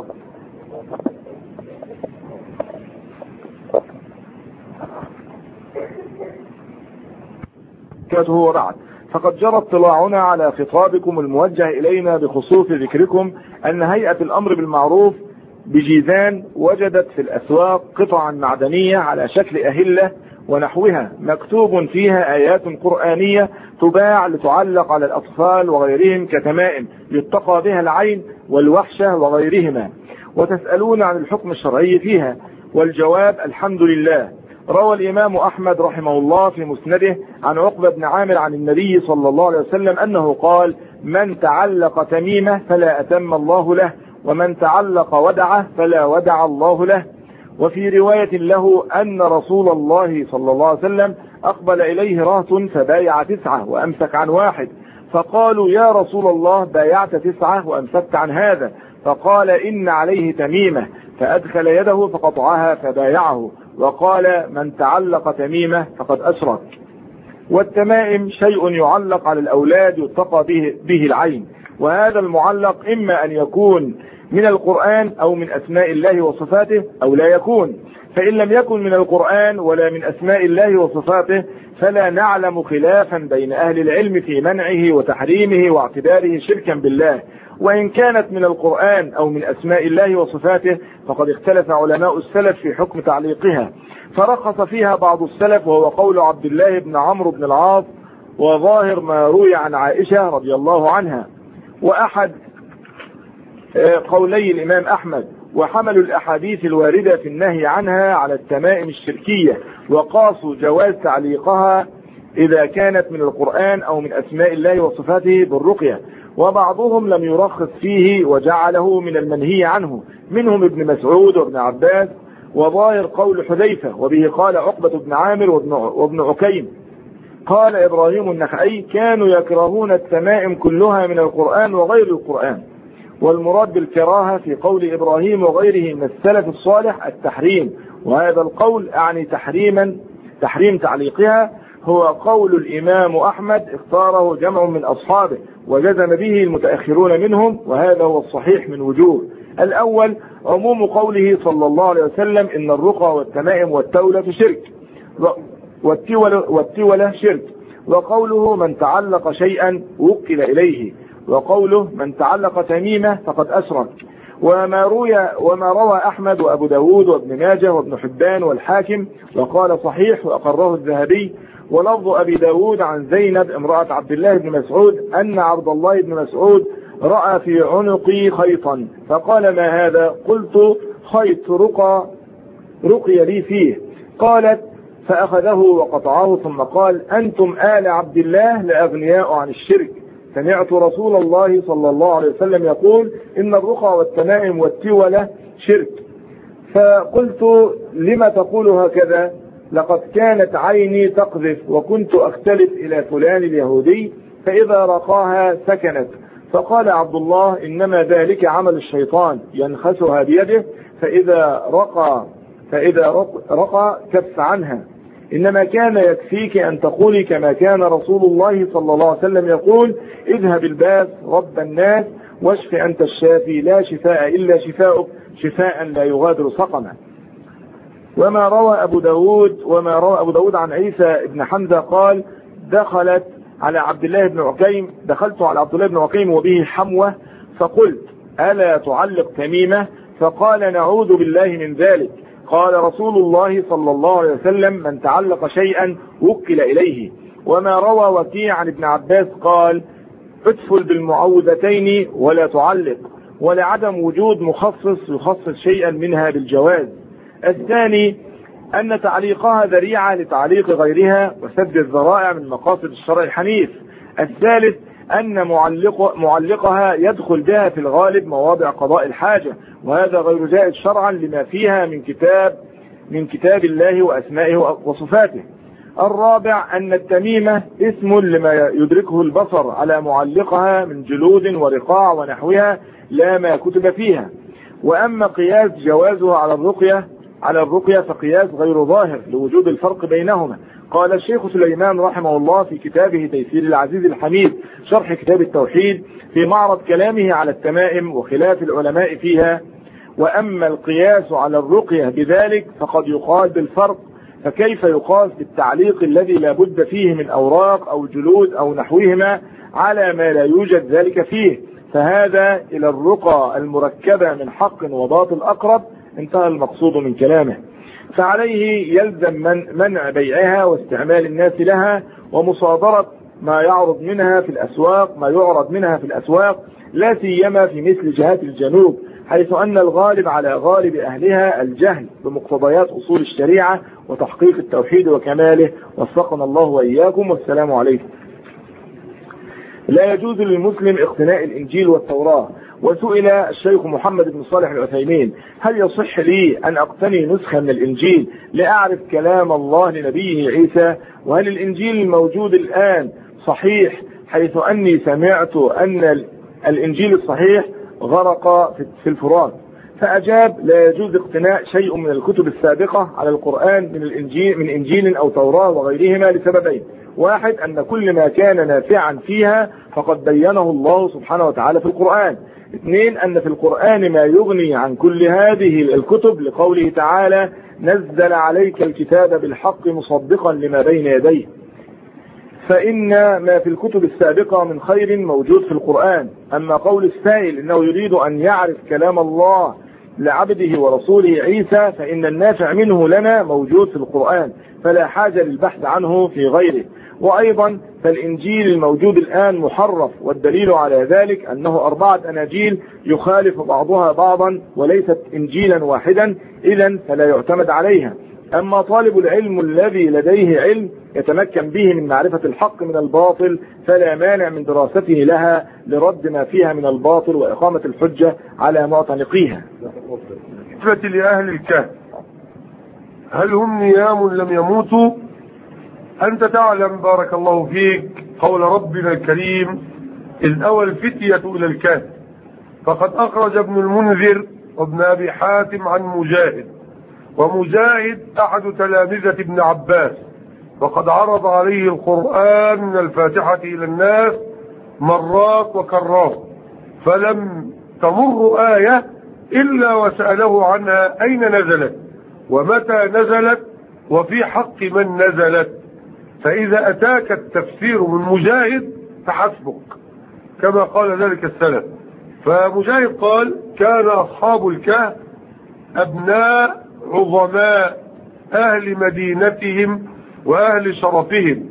ورعد. فقد جرى اطلاعنا على خطابكم الموجه إلينا بخصوص ذكركم أن هيئة الأمر بالمعروف بجيزان وجدت في الأسواق قطعا معدنية على شكل أهلة ونحوها مكتوب فيها آيات قرآنية تباع لتعلق على الأطفال وغيرهم كتمائم يتقى بها العين والوحشة وغيرهما، وتسألون عن الحكم الشرعي فيها. والجواب: الحمد لله. روى الإمام أحمد رحمه الله في مسنده عن عقبة بن عامر عن النبي صلى الله عليه وسلم أنه قال: من تعلق تميمة فلا أتم الله له، ومن تعلق ودعه فلا ودع الله له. وفي رواية له أن رسول الله صلى الله عليه وسلم أقبل إليه رهط فبايع تسعة وأمسك عن واحد، فقالوا: يا رسول الله بايعت تسعة وأمسكت عن هذا؟ فقال: إن عليه تميمة، فأدخل يده فقطعها فبايعه، وقال: من تعلق تميمة فقد أشرك. والتمائم شيء يعلق على الأولاد يتقى به, به العين، وهذا المعلق إما أن يكون من القرآن أو من أسماء الله وصفاته أو لا يكون. فإن لم يكن من القرآن ولا من أسماء الله وصفاته فلا نعلم خلافا بين أهل العلم في منعه وتحريمه واعتباره شركا بالله. وإن كانت من القرآن أو من أسماء الله وصفاته فقد اختلف علماء السلف في حكم تعليقها، فرخص فيها بعض السلف وهو قول عبد الله بن عمرو بن العاص وظاهر ما روي عن عائشة رضي الله عنها، وأحد قولي الإمام أحمد. وحملوا الأحاديث الواردة في النهي عنها على التمائم الشركية، وقاسوا جواز تعليقها إذا كانت من القرآن أو من أسماء الله وصفاته بالرقية. وبعضهم لم يرخص فيه وجعله من المنهي عنه، منهم ابن مسعود وابن عباس، وظاهر قول حذيفة، وبه قال عقبة بن عامر وابن عكيم. قال إبراهيم النخعي: كانوا يكرهون التمائم كلها من القرآن وغير القرآن. والمراد بالكراهة في قول إبراهيم وغيره من السلف الصالح التحريم، وهذا القول أعني تحريما تحريم تعليقها هو قول الإمام أحمد اختاره جمع من أصحابه وجزم به المتأخرون منهم، وهذا هو الصحيح من وجوه. الأول عموم قوله صلى الله عليه وسلم: إن الرقى والتمائم والتولة شرك، والتولة, والتولة شرك، وقوله: من تعلق شيئا وكل إليه، وقوله: من تعلق تميمة فقد أشرك. وما روى وما روى أحمد وأبو داود وابن ماجه وابن حبان والحاكم وقال صحيح وأقره الذهبي. ولفظ أبي داود عن زينب امرأة عبد الله بن مسعود أن عبد الله بن مسعود رأى في عنقي خيطا فقال: ما هذا؟ قلت: خيط رقى رقي لي فيه. قالت: فأخذه وقطعه ثم قال: أنتم آل عبد الله لأغنياء عن الشرك. سمعت رسول الله صلى الله عليه وسلم يقول: إن الرقى والتمائم والتولة شرك. فقلت: لما تقول هكذا؟ لقد كانت عيني تقذف وكنت أختلف إلى فلان اليهودي فإذا رقاها سكنت. فقال عبد الله: إنما ذلك عمل الشيطان ينخسها بيده فإذا رقى فإذا رقى كف عنها. إنما كان يكفيك أن تقولي كما كان رسول الله صلى الله عليه وسلم يقول: اذهب الباس رب الناس واشف أنت الشافي لا شفاء إلا شفاؤك شفاء لا يغادر سقما. وما روى أبو داود وما روى أبو داود عن عيسى بن حمزة قال: دخلت على عبد الله بن عكيم دخلت على عبد الله بن عكيم وبه حموة فقلت: ألا تعلق تميمة؟ فقال: نعوذ بالله من ذلك. قال رسول الله صلى الله عليه وسلم: من تعلق شيئا وكل إليه. وما روى وكيع عن ابن عباس قال: ادخل بالمعوذتين ولا تعلق، ولعدم وجود مخصص يخصص شيئا منها بالجواز. الثاني أن تعليقها ذريعة لتعليق غيرها وسد الذرائع من مقاصد الشرع الحنيف. الثالث أن معلق معلقها يدخل بها في الغالب مواضع قضاء الحاجة، وهذا غير جائز شرعا لما فيها من كتاب من كتاب الله وأسمائه وصفاته. الرابع أن التميمة اسم لما يدركه البصر على معلقها من جلود ورقاع ونحوها لا ما كتب فيها. وأما قياس جوازها على الرقية على الرقية فقياس غير ظاهر لوجود الفرق بينهما. قال الشيخ سليمان رحمه الله في كتابه تيسير العزيز الحميد شرح كتاب التوحيد في معرض كلامه على التمائم وخلاف العلماء فيها: وأما القياس على الرقية بذلك فقد يقال بالفرق، فكيف يقاس بالتعليق الذي لا بد فيه من أوراق أو جلود أو نحوهما على ما لا يوجد ذلك فيه؟ فهذا إلى الرقى المركبة من حق وباطل أقرب. انتهى المقصود من كلامه. فعليه يلزم من منع بيعها واستعمال الناس لها ومصادرة ما يعرض منها في الأسواق ما يعرض منها في الأسواق لا سيما في مثل جهات الجنوب، حيث أن الغالب على غالب أهلها الجهل بمقتضيات أصول الشريعة وتحقيق التوحيد وكماله. وفقنا الله وإياكم، والسلام عليكم. لا يجوز للمسلم اقتناء الإنجيل والتوراة. وسئل الشيخ محمد بن صالح العثيمين: هل يصح لي أن أقتني نسخة من الإنجيل لأعرف كلام الله لنبيه عيسى؟ وهل الإنجيل الموجود الآن صحيح، حيث أني سمعت أن الإنجيل الصحيح غرق في الفرات؟ فأجاب: لا يجوز اقتناء شيء من الكتب السابقة على القرآن من الإنجيل من إنجيل أو توراة وغيرهما لسببين: واحد، أن كل ما كان نافعا فيها فقد بينه الله سبحانه وتعالى في القرآن. اثنين، أن في القرآن ما يغني عن كل هذه الكتب لقوله تعالى: نزل عليك الكتاب بالحق مصدقا لما بين يديه. فإن ما في الكتب السابقة من خير موجود في القرآن. أما قول السائل إنه يريد أن يعرف كلام الله لعبده ورسوله عيسى فإن النافع منه لنا موجود في القرآن، فلا حاجة للبحث عنه في غيره. وأيضا فالإنجيل الموجود الآن محرف، والدليل على ذلك أنه أربعة أناجيل يخالف بعضها بعضا وليست إنجيلا واحدا، إذن فلا يعتمد عليها. أما طالب العلم الذي لديه علم يتمكن به من معرفة الحق من الباطل فلا مانع من دراسته لها لرد ما فيها من الباطل وإقامة الحجة على معتنقيها. بالنسبة لأهل الكهف، هل هم نيام لم يموتوا أنت تعلم بارك الله فيك قول ربنا الكريم إذ أوى الفتية إلى الكهف، فقد أخرج ابن المنذر وابن أبي حاتم عن مجاهد، ومجاهد أحد تلامذة ابن عباس، وقد عرض عليه القرآن من الفاتحة إلى الناس مرات وكرات، فلم تمر آية إلا وسأله عنها أين نزلت ومتى نزلت وفي حق من نزلت. فإذا أتاك التفسير من مجاهد فحسبك، كما قال ذلك السلف. فمجاهد قال كان أصحاب الكهف أبناء عظماء أهل مدينتهم وأهل شرفهم،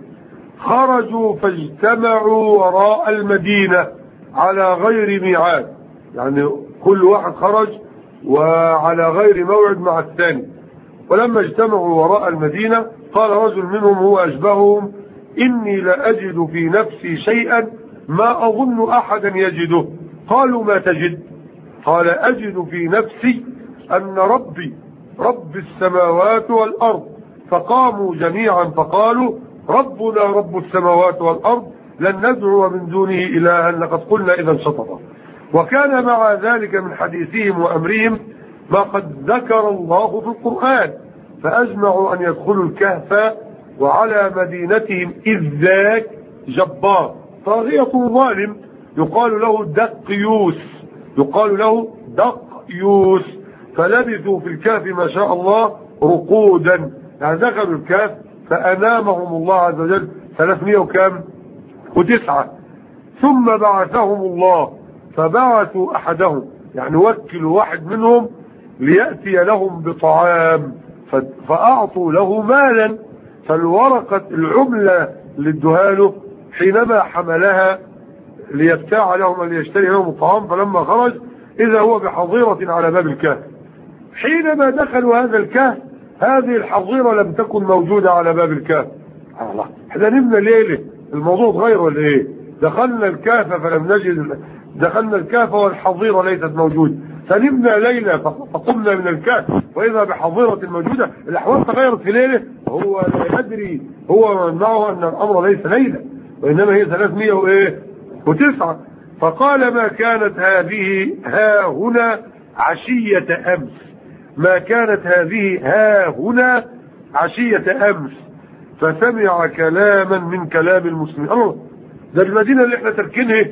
خرجوا فاجتمعوا وراء المدينة على غير ميعاد، يعني كل واحد خرج وعلى غير موعد مع الثاني. ولما اجتمعوا وراء المدينة قال رجل منهم هو أشبههم إني لأجد في نفسي شيئا ما أظن أحدا يجده. قالوا ما تجد؟ قال أجد في نفسي أن ربي رب السماوات والأرض. فقاموا جميعا فقالوا ربنا رب السماوات والأرض لن ندعو من دونه إلها لقد قلنا إذا شططا. وكان مع ذلك من حديثهم وأمرهم ما قد ذكر الله في القرآن، فأجمعوا أن يدخلوا الكهف وعلى مدينتهم إذ ذاك جبار طاغية ظالم يقال له دقيوس يقال له دقيوس فلبثوا في الكهف ما شاء الله رقودا، يعني دخلوا الكهف فأنامهم الله عز وجل ثلاثمائة وكام وتسعة، ثم بعثهم الله فبعثوا أحدهم، يعني وكلوا واحد منهم ليأتي لهم بطعام فأعطوا له مالا، فالورقة العملة للدهاله حينما حملها ليبتاع لهم أن يشتري لهم الطعام، فلما خرج إذا هو بحظيرة على باب الكهف. حينما دخلوا هذا الكهف هذه الحظيرة لم تكن موجودة على باب الكهف. الله، احنا نمنا ليلة الموضوع اتغير ولا ايه؟ دخلنا الكهف فلم نجد، دخلنا الكهف والحظيرة ليست موجودة، فنمنا ليلة فقمنا من الكهف وإذا بحظيرة موجودة. الأحوال تغيرت في ليلة، هو لا يدري هو معه أن الأمر ليس ليلة وإنما هي ثلاثمائة وإيه وتسعة. فقال ما كانت هذه ها هنا عشية أمس، ما كانت هذه ها هنا عشية أمس، فسمع كلاما من كلام المسلمين. الله، ده المدينة اللي احنا تركينها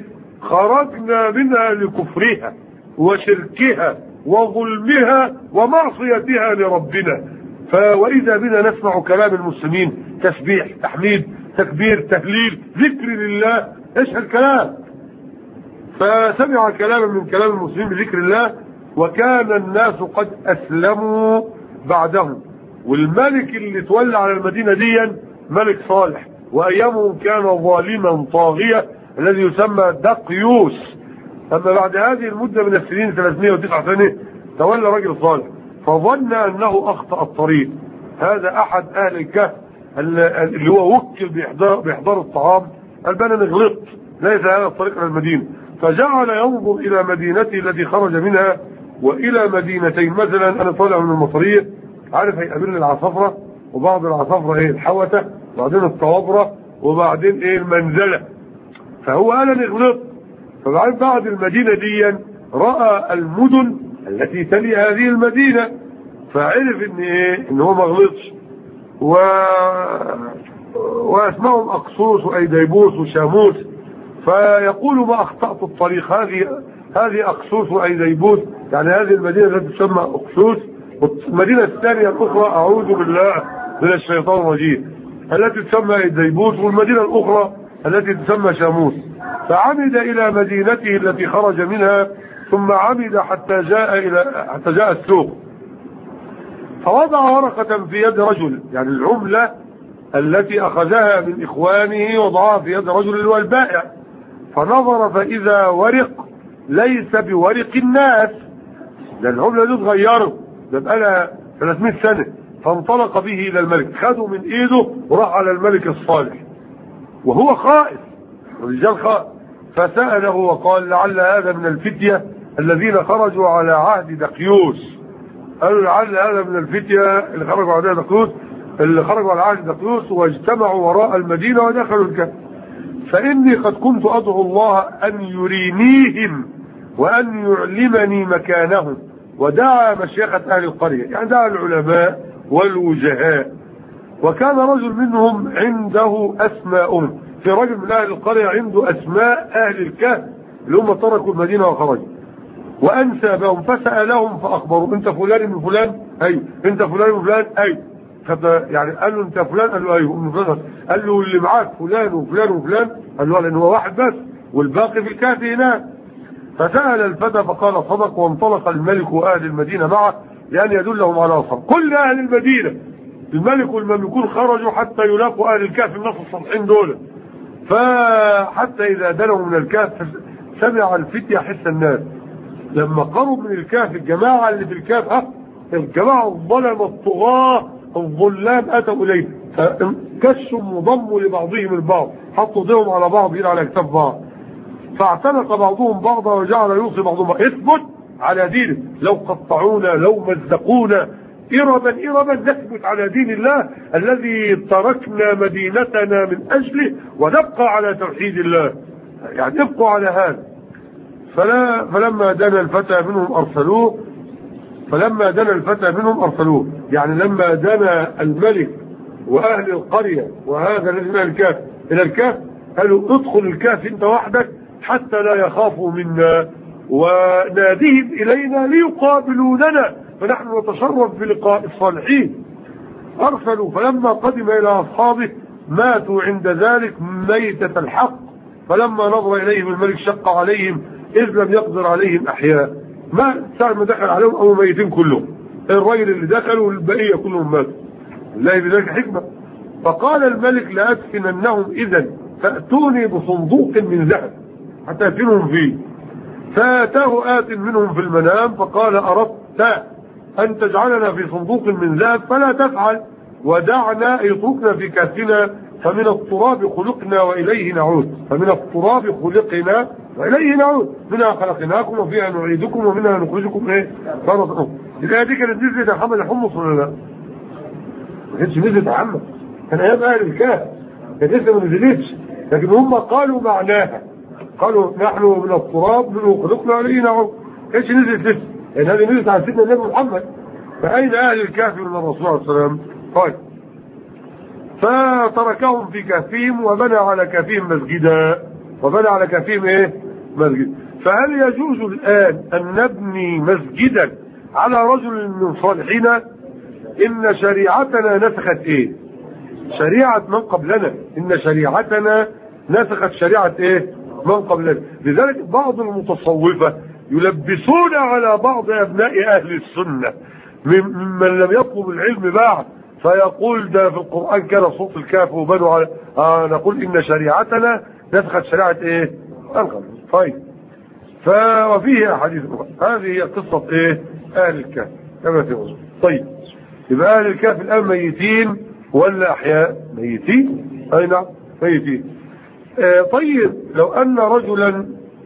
خرجنا منها لكفرها وشركها وظلمها ومعصيتها لربنا، فوإذا بنا نسمع كلام المسلمين تسبيح تحميد تكبير تهليل ذكر لله، ايش هالكلام؟ فسمع كلاما من كلام المسلمين بذكر الله، وكان الناس قد أسلموا بعدهم. والملك اللي تولى على المدينة دي ملك صالح، وأيامه كان ظالما طاغية الذي يسمى دقيوس. أما بعد هذه المدة من السنين ثلاثمائة وتسعة سنة تولى رجل صالح فظن أنه أخطأ الطريق. هذا أحد أهل الكهف اللي هو وكل بإحضار, بإحضار الطعام، قال أنا غلطت ليس هذا الطريق للمدينة، فجعل ينظر إلى مدينته التي خرج منها وإلى مدينتين. مثلا أنا طالع من المصرية عارف هيقابلني العصفرة وبعض العصفرة ايه الحوتة وبعدين الطوابرة وبعدين ايه المنزلة، فهو قال انا غلطت. فبعد بعد المدينة دي رأى المدن التي تلي هذه المدينة فعرف ان ايه ان هو ما غلطش، و... واسمهم اقسوس وايديبوس وشاموس، فيقول ما اخطأت الطريق. هذه هذه اقسوس وايديبوس، يعني هذه المدينة التي تسمى اقسوس، والمدينة الثانية الأخرى أعوذ بالله من الشيطان الرجيم التي تسمى ايديبوس، والمدينة الأخرى التي تسمى شاموس. فعمد إلى مدينته التي خرج منها، ثم عمد حتى جاء إلى حتى جاء السوق، فوضع ورقة في يد رجل، يعني العملة التي أخذها من إخوانه وضعها في يد رجل اللي هو البائع، فنظر فإذا ورق ليس بورق الناس، لأن العملة دي اتغيرت، ده بقى لها ثلاثمائة سنة. فانطلق به إلى الملك، خده من إيده وراح على الملك الصالح وهو خائف، الرجال خائف، فسأله وقال لعل هذا من الفتية الذين خرجوا على عهد دقيوس. قالوا لعل هذا من الفتية اللي خرجوا على عهد دقيوس، اللي خرجوا على عهد دقيوس واجتمعوا وراء المدينة ودخلوا الكهف. فإني قد كنت أدعو الله أن يرينيهم وأن يعلمني مكانهم. ودعا مشيخة أهل القرية، يعني دعا العلماء والوجهاء. وكان رجل منهم عنده أسماءهم، في رجل من أهل القرية عنده أسماء أهل الكهف اللي هم تركوا المدينة وخرجوا، وأنسى بهم فسألهم فأخبروا أنت فلان من فلان؟ أيوه. أنت فلان من فلان؟ أيوه. يعني قال له أنت فلان؟ قال له أيوه. قال له اللي معاك فلان وفلان وفلان؟ قال له لأن هو واحد بس والباقي في الكهف هناك. فسأل الفتى فقال صدق، وانطلق الملك وأهل المدينة معه لأن يدلهم على أصحاب. كل أهل المدينة الملك والمملكون خرجوا حتى يلاقوا أهل الكهف الناس الصالحين دول. فحتى إذا دنوا من الكهف سمع الفتية حس الناس. لما قرب من الكهف الجماعة اللي في الكهف ها الجماعة الظلم الطغاة الظلام أتوا إليه، فكشوا وضموا لبعضهم البعض، حطوا ايديهم على بعض إلى على كتاب بعض، فاعتنق بعضهم بعضا وجعل يوصي بعضهم اثبت على دينه، لو قطعونا لو مزقونا إربا إربا نثبت على دين الله الذي تركنا مدينتنا من أجله ونبقى على توحيد الله، يعني ابقوا على هذا. فلا فلما دنا الفتى منهم أرسلوه فلما دنا الفتى منهم أرسلوه يعني لما دنا الملك وأهل القرية وهذا الذي من الكهف إلى الكهف قالوا ادخل الكهف أنت وحدك حتى لا يخافوا منا، وناديهم إلينا ليقابلوننا فنحن نتشرف بلقاء الصالحين. أرسلوا فلما قدم إلى أصحابه ماتوا عند ذلك ميتة الحق، فلما نظر إليهم الملك شق عليهم إذ لم يقدر عليهم أحياء. ما ساعة ما دخل عليهم أو ميتين كلهم، الرجل اللي دخلوا والبقية كلهم ماتوا. الله بذلك حكمة. فقال الملك لأدفننهم إذا فأتوني بصندوق من ذهب حتى يدفنهم فيه. فأتاه آت منهم في المنام فقال أردت أن تجعلنا في صندوق من ذهب فلا تفعل، ودعنا يتركنا في كهفنا فمن التراب خلقنا وإليه نعود فمن التراب خلقنا وإليه نعود منها خلقناكم وفيها نعيدكم ومنها نخرجكم ايه فرض. الآية دي كانت نزلت يا محمد الحمص ولا لا؟ ما كانتش نزلت يا محمد، كان أيام أهل الكهف كانت لسه ما نزلتش، لكن هم قالوا معناها، قالوا نحن من التراب منه خلقنا وإليه نعود. ما كانتش نزلت لسه، لأن هذه نزلت على سيدنا النبي محمد. فأين أهل الكهف من الرسول عليه السلام؟ طيب فتركهم في كهفهم وبنى على كهفهم مسجدا وبنى على كهفهم ايه؟ مسجد. فهل يجوز الآن أن نبني مسجدا على رجل من صالحنا؟ إن شريعتنا نسخت ايه؟ شريعة من قبلنا. إن شريعتنا نسخت شريعة ايه؟ من قبلنا. لذلك بعض المتصوفة يلبسون على بعض أبناء أهل السنة ممن لم يطلب العلم بعد، فيقول ده في القرآن كان صوت الكهف وبنوا على آه نقول إن شريعتنا نسخت شريعة ايه؟ القبل. طيب فوفيه حديث هذه هي قصة ايه؟ أهل الكهف كما تقول. طيب يبقى أهل الكهف الآن ميتين ولا أحياء؟ ميتين. أي نعم ميتين. آه طيب لو أن رجلا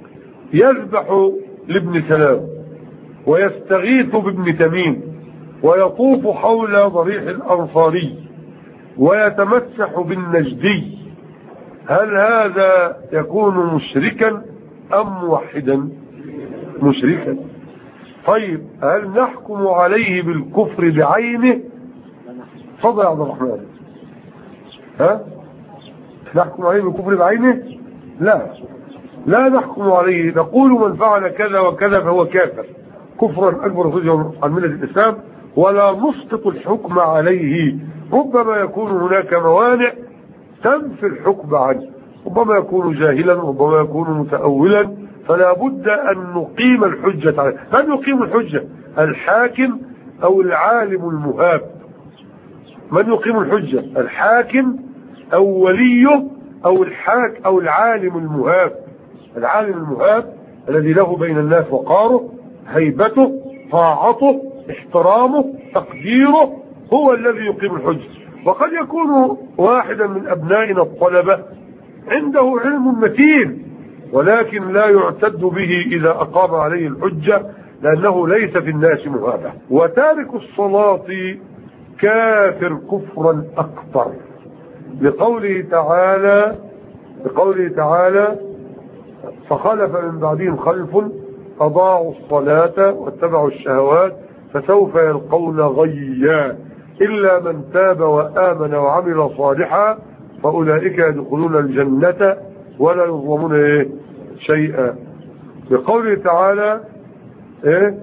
يذبح لابن سلام ويستغيث بابن تميم ويطوف حول ضريح الأنصاري ويتمسح بالنجدي، هل هذا يكون مشركا أم موحدا؟ مشركا. طيب هل نحكم عليه بالكفر بعينه؟ تفضل يا عبد الرحمن. ها نحكم عليه بالكفر بعينه؟ لا لا نحكم عليه، نقول من فعل كذا وكذا فهو كافر كفرا أكبر خروجا عن ملة الإسلام، ولا نسقط الحكم عليه. ربما يكون هناك موانع تنفي الحكم عنه، ربما يكون جاهلا ربما يكون متأولا، فلا بد أن نقيم الحجة عليه. من يقيم الحجة؟ الحاكم أو العالم المهاب؟ من يقيم الحجة؟ الحاكم أو وليه أو الحاك أو العالم المهاب؟ العالم المهاب الذي له بين الناس وقاره هيبته طاعته احترامه تقديره هو الذي يقيم الحجة. وقد يكون واحدا من أبنائنا الطلبة عنده علم متين ولكن لا يعتد به إذا أقام عليه الحجة لأنه ليس في الناس مهابة. وتارك الصلاة كافر كفرا أكبر، لقوله تعالى لقوله تعالى فخلف من بعدهم خلف أضاعوا الصلاة واتبعوا الشهوات فسوف يلقون غيا إلا من تاب وآمن وعمل صالحا فأولئك يدخلون الجنة ولا يظلمون إيه شيئا. لقوله تعالى إيه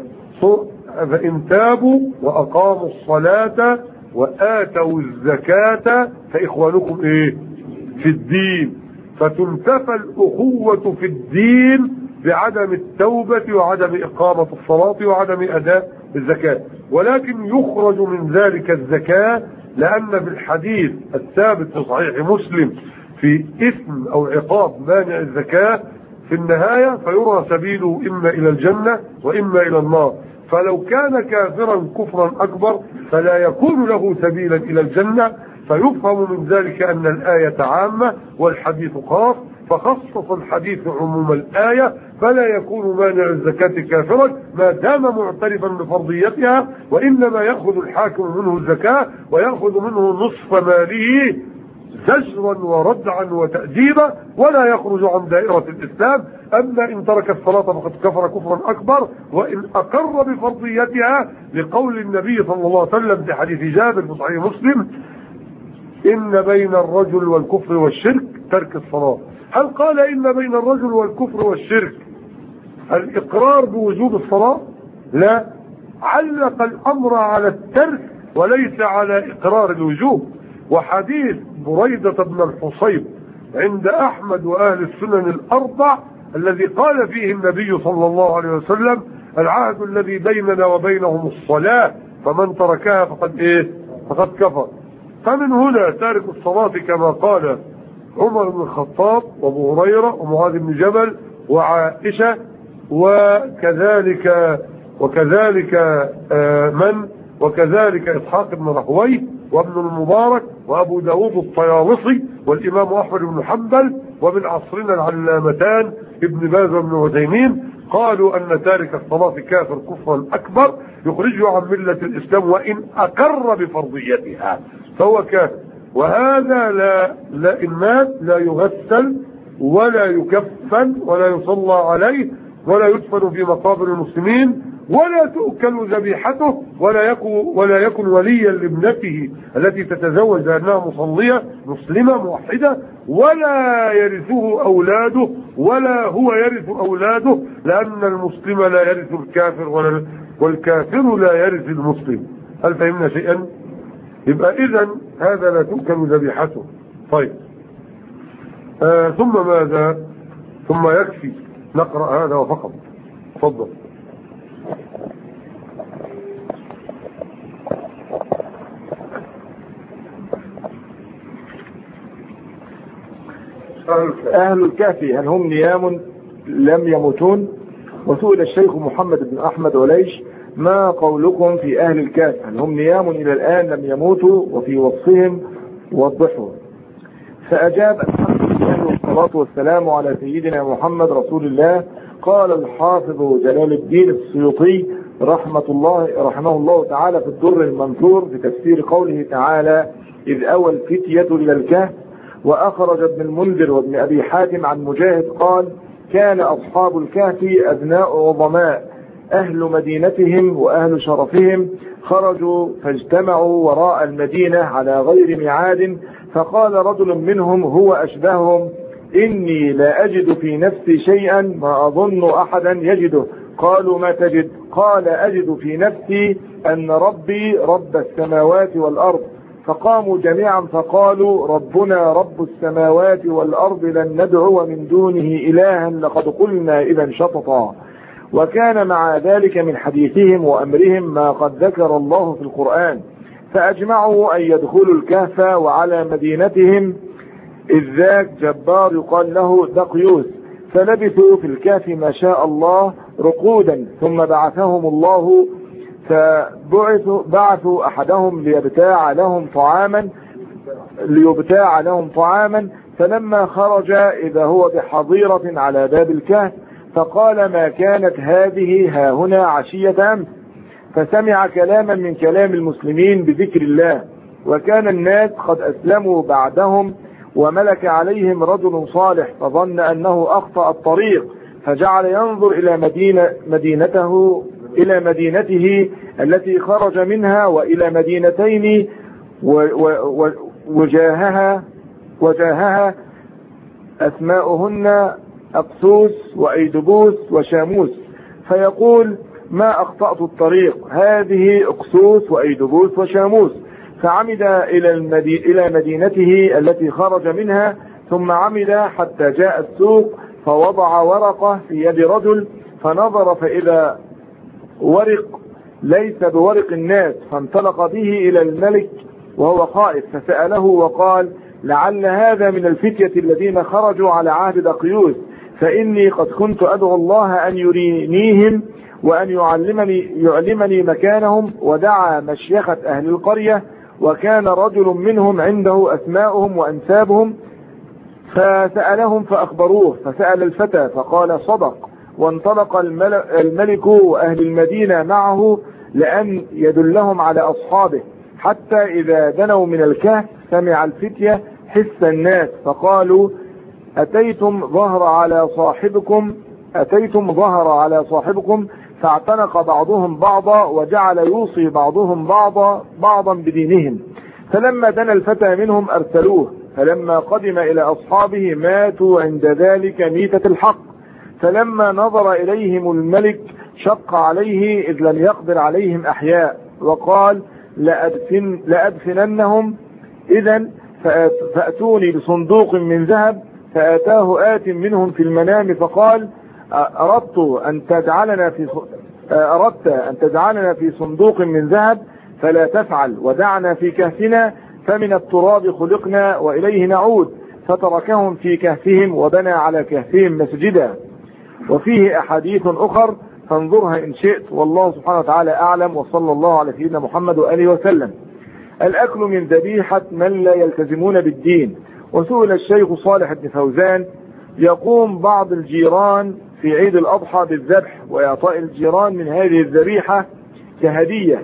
فإن تابوا وأقاموا الصلاة وآتوا الزكاة فإخوانكم إيه في الدين، فتنتفى الأخوة في الدين بعدم التوبة وعدم إقامة الصلاة وعدم أداء الزكاة، ولكن يخرج من ذلك الزكاة، لأن في الحديث الثابت في صحيح مسلم في إثم أو عقاب مانع الزكاة في النهاية فيرى سبيله إما إلى الجنة وإما إلى النار، فلو كان كافرا كفرا أكبر فلا يكون له سبيلا إلى الجنة، فيفهم من ذلك أن الآية عامة والحديث خاص، فخصص الحديث عموم الآية، فلا يكون مانع الزكاة كافرا ما دام معترفا بفرضيتها، وإنما يأخذ الحاكم منه الزكاة ويأخذ منه نصف ماله زجرا وردعا وتأديبا ولا يخرج عن دائرة الإسلام. أما إن ترك الصلاة فقد كفر كفرا أكبر، وإن أقر بفرضيتها لقول النبي صلى الله عليه وسلم في حديث جابر في صحيح مسلم إن بين الرجل والكفر والشرك ترك الصلاة. هل قال إن بين الرجل والكفر والشرك الإقرار بوجوب الصلاة؟ لا، علق الأمر على الترك وليس على إقرار الوجوب. وحديث بريدة بن الحصيب عند أحمد وأهل السنن الأربع الذي قال فيه النبي صلى الله عليه وسلم العهد الذي بيننا وبينهم الصلاة فمن تركها فقد إيه فقد كفر. فمن هنا تارك الصلاة كما قال عمر بن الخطاب وابو هريرة ومعاذ بن جبل وعائشة وكذلك وكذلك من وكذلك إسحاق بن راهويه وابن المبارك وأبو داود الطيالسي والإمام أحمد بن حنبل، ومن عصرنا العلامتان ابن باز وابن عثيمين قالوا أن تارك الصلاة كافر كفرا أكبر يخرجه عن ملة الإسلام وإن أقر بفرضيتها فهو كافر. وهذا لا, لا إن مات لا يغسل ولا يكفن ولا يصلى عليه ولا يدفن في مقابر المسلمين ولا تؤكل ذبيحته ولا يكن ولا يكن وليا لابنته التي تتزوج لأنها مصلية مسلمة موحدة، ولا يرثه أولاده ولا هو يرث أولاده، لأن المسلم لا يرث الكافر ولا والكافر لا يرث المسلم. هل فهمنا شيئا؟ يبقى إذن هذا لا تؤكل ذبيحته. طيب آه ثم ماذا؟ ثم يكفي نقرأ هذا وفقط. تفضل. أهل الكهف هل هم نيام لم يموتون؟ وسئل الشيخ محمد بن أحمد وليش ما قولكم في أهل الكهف هل هم نيام إلى الآن لم يموتوا وفي وصفهم وضحوا؟ فأجاب الحمد لله والصلاة والسلام على سيدنا محمد رسول الله. قال الحافظ جلال الدين السيوطي رحمة الله رحمه الله تعالى في الدر المنثور في تفسير قوله تعالى إذ أوى الفتية إلى الكهف. وأخرج ابن المنذر وابن أبي حاتم عن مجاهد قال كان أصحاب الكهف أبناء عظماء أهل مدينتهم وأهل شرفهم خرجوا فاجتمعوا وراء المدينة على غير ميعاد، فقال رجل منهم هو أشبههم إني لا أجد في نفسي شيئا ما أظن أحدا يجده. قالوا ما تجد؟ قال أجد في نفسي أن ربي رب السماوات والأرض. فقاموا جميعا فقالوا ربنا رب السماوات والأرض لن ندعو من دونه إلها لقد قلنا إذا شططا. وكان مع ذلك من حديثهم وأمرهم ما قد ذكر الله في القرآن. فأجمعوا أن يدخلوا الكهف وعلى مدينتهم إذ ذاك جبار يقال له دقيوس، فلبثوا في الكهف ما شاء الله رقودا، ثم بعثهم الله فبعثوا بعثوا أحدهم ليبتاع لهم طعاما ليبتاع لهم طعاما فلما خرج إذا هو بحظيرة على باب الكهف فقال ما كانت هذه ها هنا عشية أمس؟ فسمع كلاما من كلام المسلمين بذكر الله، وكان الناس قد أسلموا بعدهم، وملك عليهم رجل صالح فظن أنه أخطأ الطريق، فجعل ينظر إلى مدينة مدينته إلى مدينته التي خرج منها وإلى مدينتين وجاهها وجاهها أسماؤهن أقسوس وأيدبوس وشاموس، فيقول ما أخطأت الطريق، هذه أقسوس وأيدبوس وشاموس. فعمد إلى, المدي... إلى مدينته التي خرج منها، ثم عمد حتى جاء السوق، فوضع ورقة في يد رجل، فنظر فإذا ورق ليس بورق الناس، فانطلق به إلى الملك وهو خائف، فسأله وقال لعل هذا من الفتية الذين خرجوا على عهد دقيوس، فإني قد كنت أدعو الله أن يرينيهم وأن يعلمني, يعلمني مكانهم. ودعا مشيخة أهل القرية، وكان رجل منهم عنده أسماؤهم وأنسابهم، فسألهم فأخبروه، فسأل الفتى فقال صدق. وانطلق الملك وأهل المدينة معه لأن يدلهم على أصحابه، حتى إذا دنوا من الكهف سمع الفتية حس الناس، فقالوا أتيتم ظهر على صاحبكم أتيتم ظهر على صاحبكم فاعتنق بعضهم بعضا، وجعل يوصي بعضهم بعضا بعضا بدينهم. فلما دنا الفتى منهم أرسلوه، فلما قدم إلى أصحابه ماتوا عند ذلك ميتة الحق. فلما نظر إليهم الملك شق عليه، إذ لم يقدر عليهم أحياء، وقال لأدفن لأدفننهم إذن، فأتوني بصندوق من ذهب. فأتاه آت منهم في المنام فقال أردت أن تجعلنا في أردت أن تجعلنا في صندوق من ذهب فلا تفعل، ودعنا في كهفنا، فمن التراب خلقنا وإليه نعود. فتركهم في كهفهم وبنى على كهفهم مسجدا. وفيه أحاديث أخر فانظرها إن شئت، والله سبحانه وتعالى أعلم، وصلى الله على سيدنا محمد وآله وسلم. الأكل من ذبيحة من لا يلتزمون بالدين. وسئل الشيخ صالح بن فوزان يقوم بعض الجيران في عيد الأضحى بالذبح وإعطاء الجيران من هذه الذبيحة كهدية،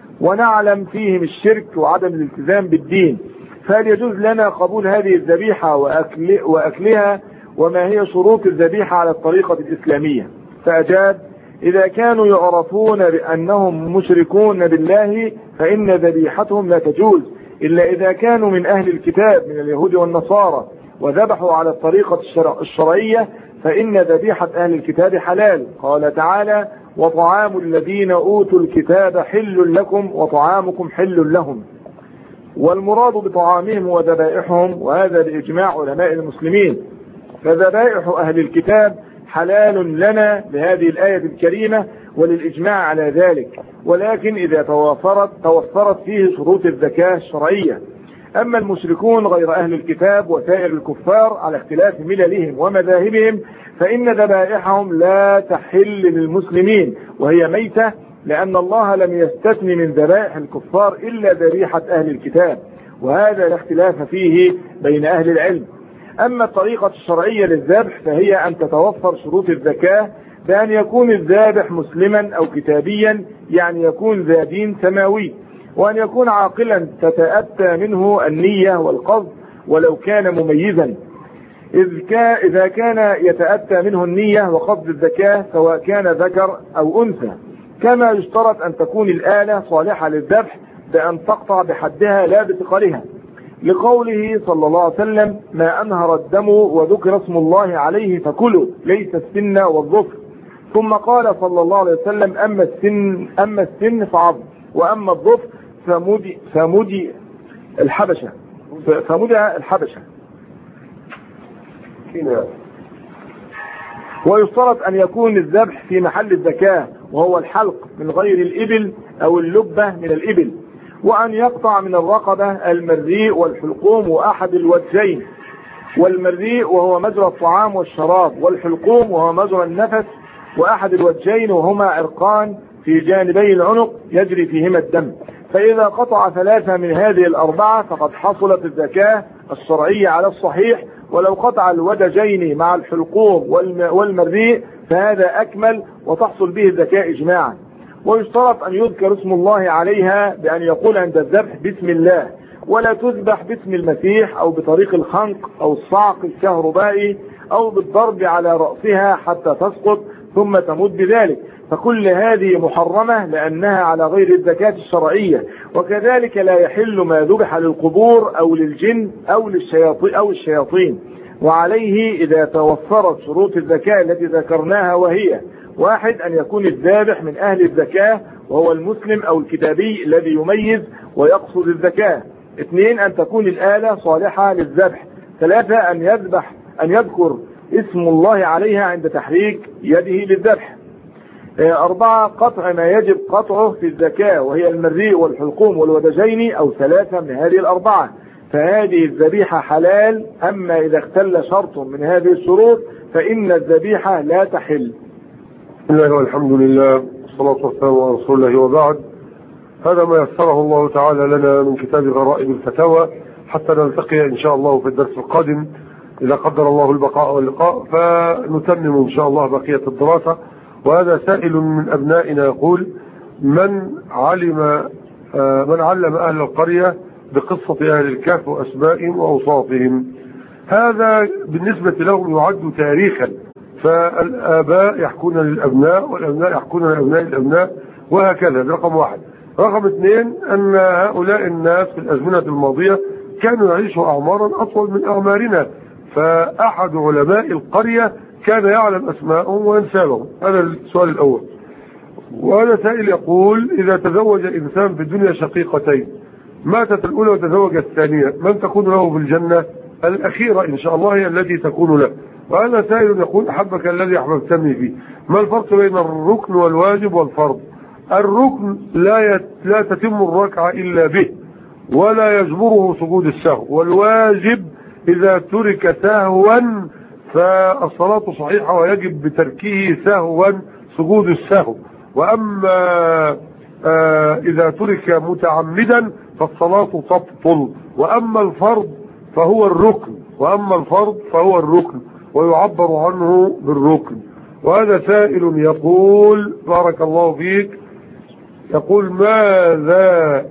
ونعلم فيهم الشرك وعدم الالتزام بالدين، فهل يجوز لنا قبول هذه الذبيحة وأكل وأكلها؟ وما هي شروط الذبيحة على الطريقة الإسلامية؟ فأجاب إذا كانوا يعرفون بأنهم مشركون بالله فإن ذبيحتهم لا تجوز، إلا إذا كانوا من أهل الكتاب من اليهود والنصارى وذبحوا على الطريقة الشرعية فإن ذبيحة أهل الكتاب حلال. قال تعالى وطعام الذين أوتوا الكتاب حل لكم وطعامكم حل لهم. والمراد بطعامهم وذبائحهم، وهذا بإجماع علماء المسلمين، فذبائح أهل الكتاب حلال لنا بهذه الآية الكريمة وللإجماع على ذلك، ولكن إذا توفرت توفرت فيه شروط الزكاة الشرعية. أما المشركون غير أهل الكتاب وسائر الكفار على اختلاف مللهم ومذاهبهم فإن ذبائحهم لا تحل للمسلمين وهي ميتة، لأن الله لم يستثن من ذبائح الكفار إلا ذبيحة أهل الكتاب، وهذا لا اختلاف فيه بين أهل العلم. أما الطريقة الشرعية للذبح فهي أن تتوفر شروط الزكاة بأن يكون الذابح مسلما أو كتابيا، يعني يكون ذا دين سماوي، وأن يكون عاقلا تتأتى منه النية والقصد ولو كان مميزا. إذا كان يتأتى منه النية وقصد الزكاة سواء كان ذكر أو أنثى. كما يشترط أن تكون الآلة صالحة للذبح بأن تقطع بحدها لا بثقلها، لقوله صلى الله عليه وسلم ما أنهر الدم وذكر اسم الله عليه فكلوا، ليس السن والظفر. ثم قال صلى الله عليه وسلم أما السن أما السن فعظم، وأما الظفر فمدي فمدي الحبشة فمدي الحبشة. ويشترط أن يكون الذبح في محل الزكاة وهو الحلق من غير الإبل أو اللبة من الإبل، وأن يقطع من الرقبة المريء والحلقوم وأحد الوجهين، والمريء وهو مجرى الطعام والشراب، والحلقوم وهو مجرى النفس، وأحد الوجهين وهما عرقان في جانبي العنق يجري فيهما الدم. فإذا قطع ثلاثة من هذه الأربعة فقد حصلت الزكاة الشرعية على الصحيح، ولو قطع الودجين مع الحلقوم والمريء فهذا أكمل وتحصل به الزكاة إجماعا. ويشترط أن يذكر اسم الله عليها بأن يقول عند الذبح بسم الله، ولا تذبح باسم المسيح أو بطريق الخنق أو الصعق الكهربائي أو بالضرب على رأسها حتى تسقط ثم تموت بذلك، فكل هذه محرمة لأنها على غير الزكاة الشرعية. وكذلك لا يحل ما ذبح للقبور أو للجن أو للشياطين أو الشياطين. وعليه إذا توفرت شروط الزكاة التي ذكرناها، وهي: واحد، أن يكون الذابح من أهل الزكاة وهو المسلم أو الكتابي الذي يميز ويقصد الزكاة. اثنين، أن تكون الآلة صالحة للذبح. ثلاثة، أن يذبح أن يذكر اسم الله عليها عند تحريك يده للذبح. أربعة، قطع ما يجب قطعه في الزكاة، وهي المريء والحلقوم والودجين أو ثلاثة من هذه الأربعة، فهذه الذبيحة حلال. أما إذا اختل شرط من هذه الشروط فإن الذبيحة لا تحل. بسم الله والحمد لله والصلاة والسلام على رسول الله، وبعد. هذا ما يسره الله تعالى لنا من كتاب غرائب الفتاوى، حتى نلتقي إن شاء الله في الدرس القادم إذا قدر الله البقاء واللقاء، فنتمم إن شاء الله بقية الدراسة. وهذا سائل من أبنائنا يقول: من علم من علم أهل القرية بقصة أهل الكهف وأسمائهم وأوصافهم؟ هذا بالنسبة لهم يعد تاريخا، فالآباء يحكون للأبناء والأبناء يحكون لأبناء الأبناء، وهكذا. رقم واحد. رقم اثنين، أن هؤلاء الناس في الأزمنة الماضية كانوا يعيشوا أعمارا أطول من أعمارنا، فأحد علماء القرية كان يعلم أسماءهم وأنسابهم. هذا السؤال الأول. وهذا سائل يقول: إذا تزوج إنسان في الدنيا شقيقتين، ماتت الأولى وتزوج الثانية، من تكون له في الجنة؟ الأخيرة إن شاء الله هي التي تكون له. وهذا سائل يقول: أحبك الذي أحببتني فيه، ما الفرق بين الركن والواجب والفرض؟ الركن لا يت... لا تتم الركعة إلا به، ولا يجبره سجود السهو. والواجب إذا ترك سهوا فالصلاة صحيحة ويجب بتركه سهوا سجود السهو. وأما آه إذا ترك متعمدا فالصلاة تبطل. وأما الفرض فهو الركن وأما الفرض فهو الركن ويعبر عنه بالركن. وهذا سائل يقول: بارك الله فيك، يقول: ماذا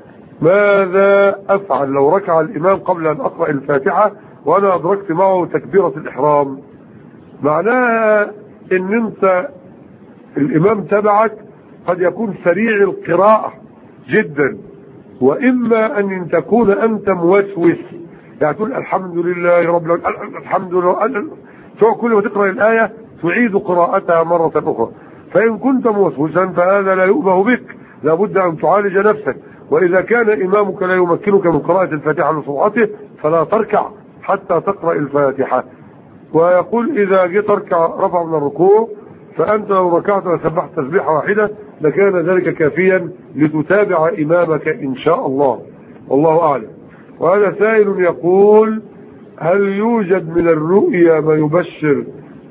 ماذا أفعل لو ركع الإمام قبل أن أقرأ الفاتحة وأنا أدركت معه تكبيرة الإحرام؟ معناها إن أنت الإمام تبعك قد يكون سريع القراءة جدا، وإما أن تكون أنت موسوس، يعني تقول الحمد لله رب العالمين الحمد لله، كل ما تقرأ الآية تعيد قراءتها مرة أخرى. فإن كنت موسوسا فهذا لا يؤبه بك، لابد أن تعالج نفسك. وإذا كان إمامك لا يمكنك من قراءة الفاتحة لصبعته فلا تركع حتى تقرأ الفاتحة. ويقول: إذا جيت تركع رفع من الركوع، فأنت لو ركعت وسبحت تسبيحة واحدة لكان ذلك كافيا لتتابع إمامك إن شاء الله، والله أعلم. وهذا سائل يقول: هل يوجد من الرؤيا ما يبشر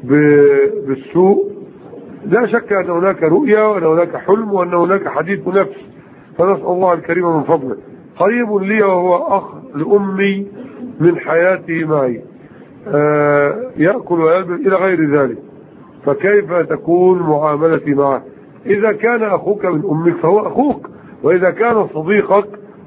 بالسوء؟ لا شك أن هناك رؤيا وأن هناك حلم وأن هناك حديث نفس، فنسأل الله الكريم من فضله. قريب لي وهو أخ لأمي من حياتي معي، آه يأكل ويلبس إلى غير ذلك، فكيف تكون معاملتي معه؟ إذا كان أخوك من أمك فهو أخوك، وإذا كان صديقك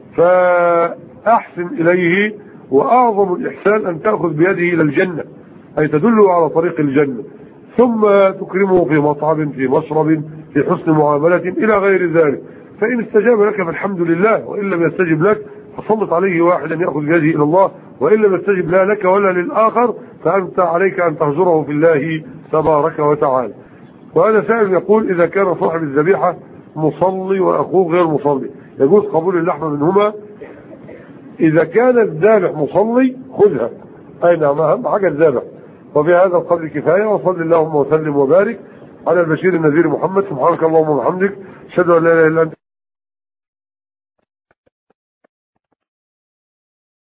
فأحسن إليه، وأعظم الإحسان أن تأخذ بيده إلى الجنة، أي تدله على طريق الجنة، ثم تكرمه في مطعم في مشرب في حسن معاملة إلى غير ذلك. فإن استجاب لك فالحمد لله، وإن لم يستجب لك فسلط عليه واحدا يأخذ بيده إلى الله، وإن لم يستجب لا لك ولا للآخر فأنت عليك أن تهجره في الله تبارك وتعالى. وهذا سائل يقول: إذا كان صاحب الذبيحة مصلي وأخوه غير مصلي يجوز قبول اللحمة منهما؟ إذا كان الذابح مصلي خذها، أي نعم، أهم حاجة الذابح. وبهذا القدر كفاية، وصل اللهم وسلم وبارك على البشير النذير محمد. سبحانك اللهم وبحمدك، أشهد أن لا إله إلا أنت.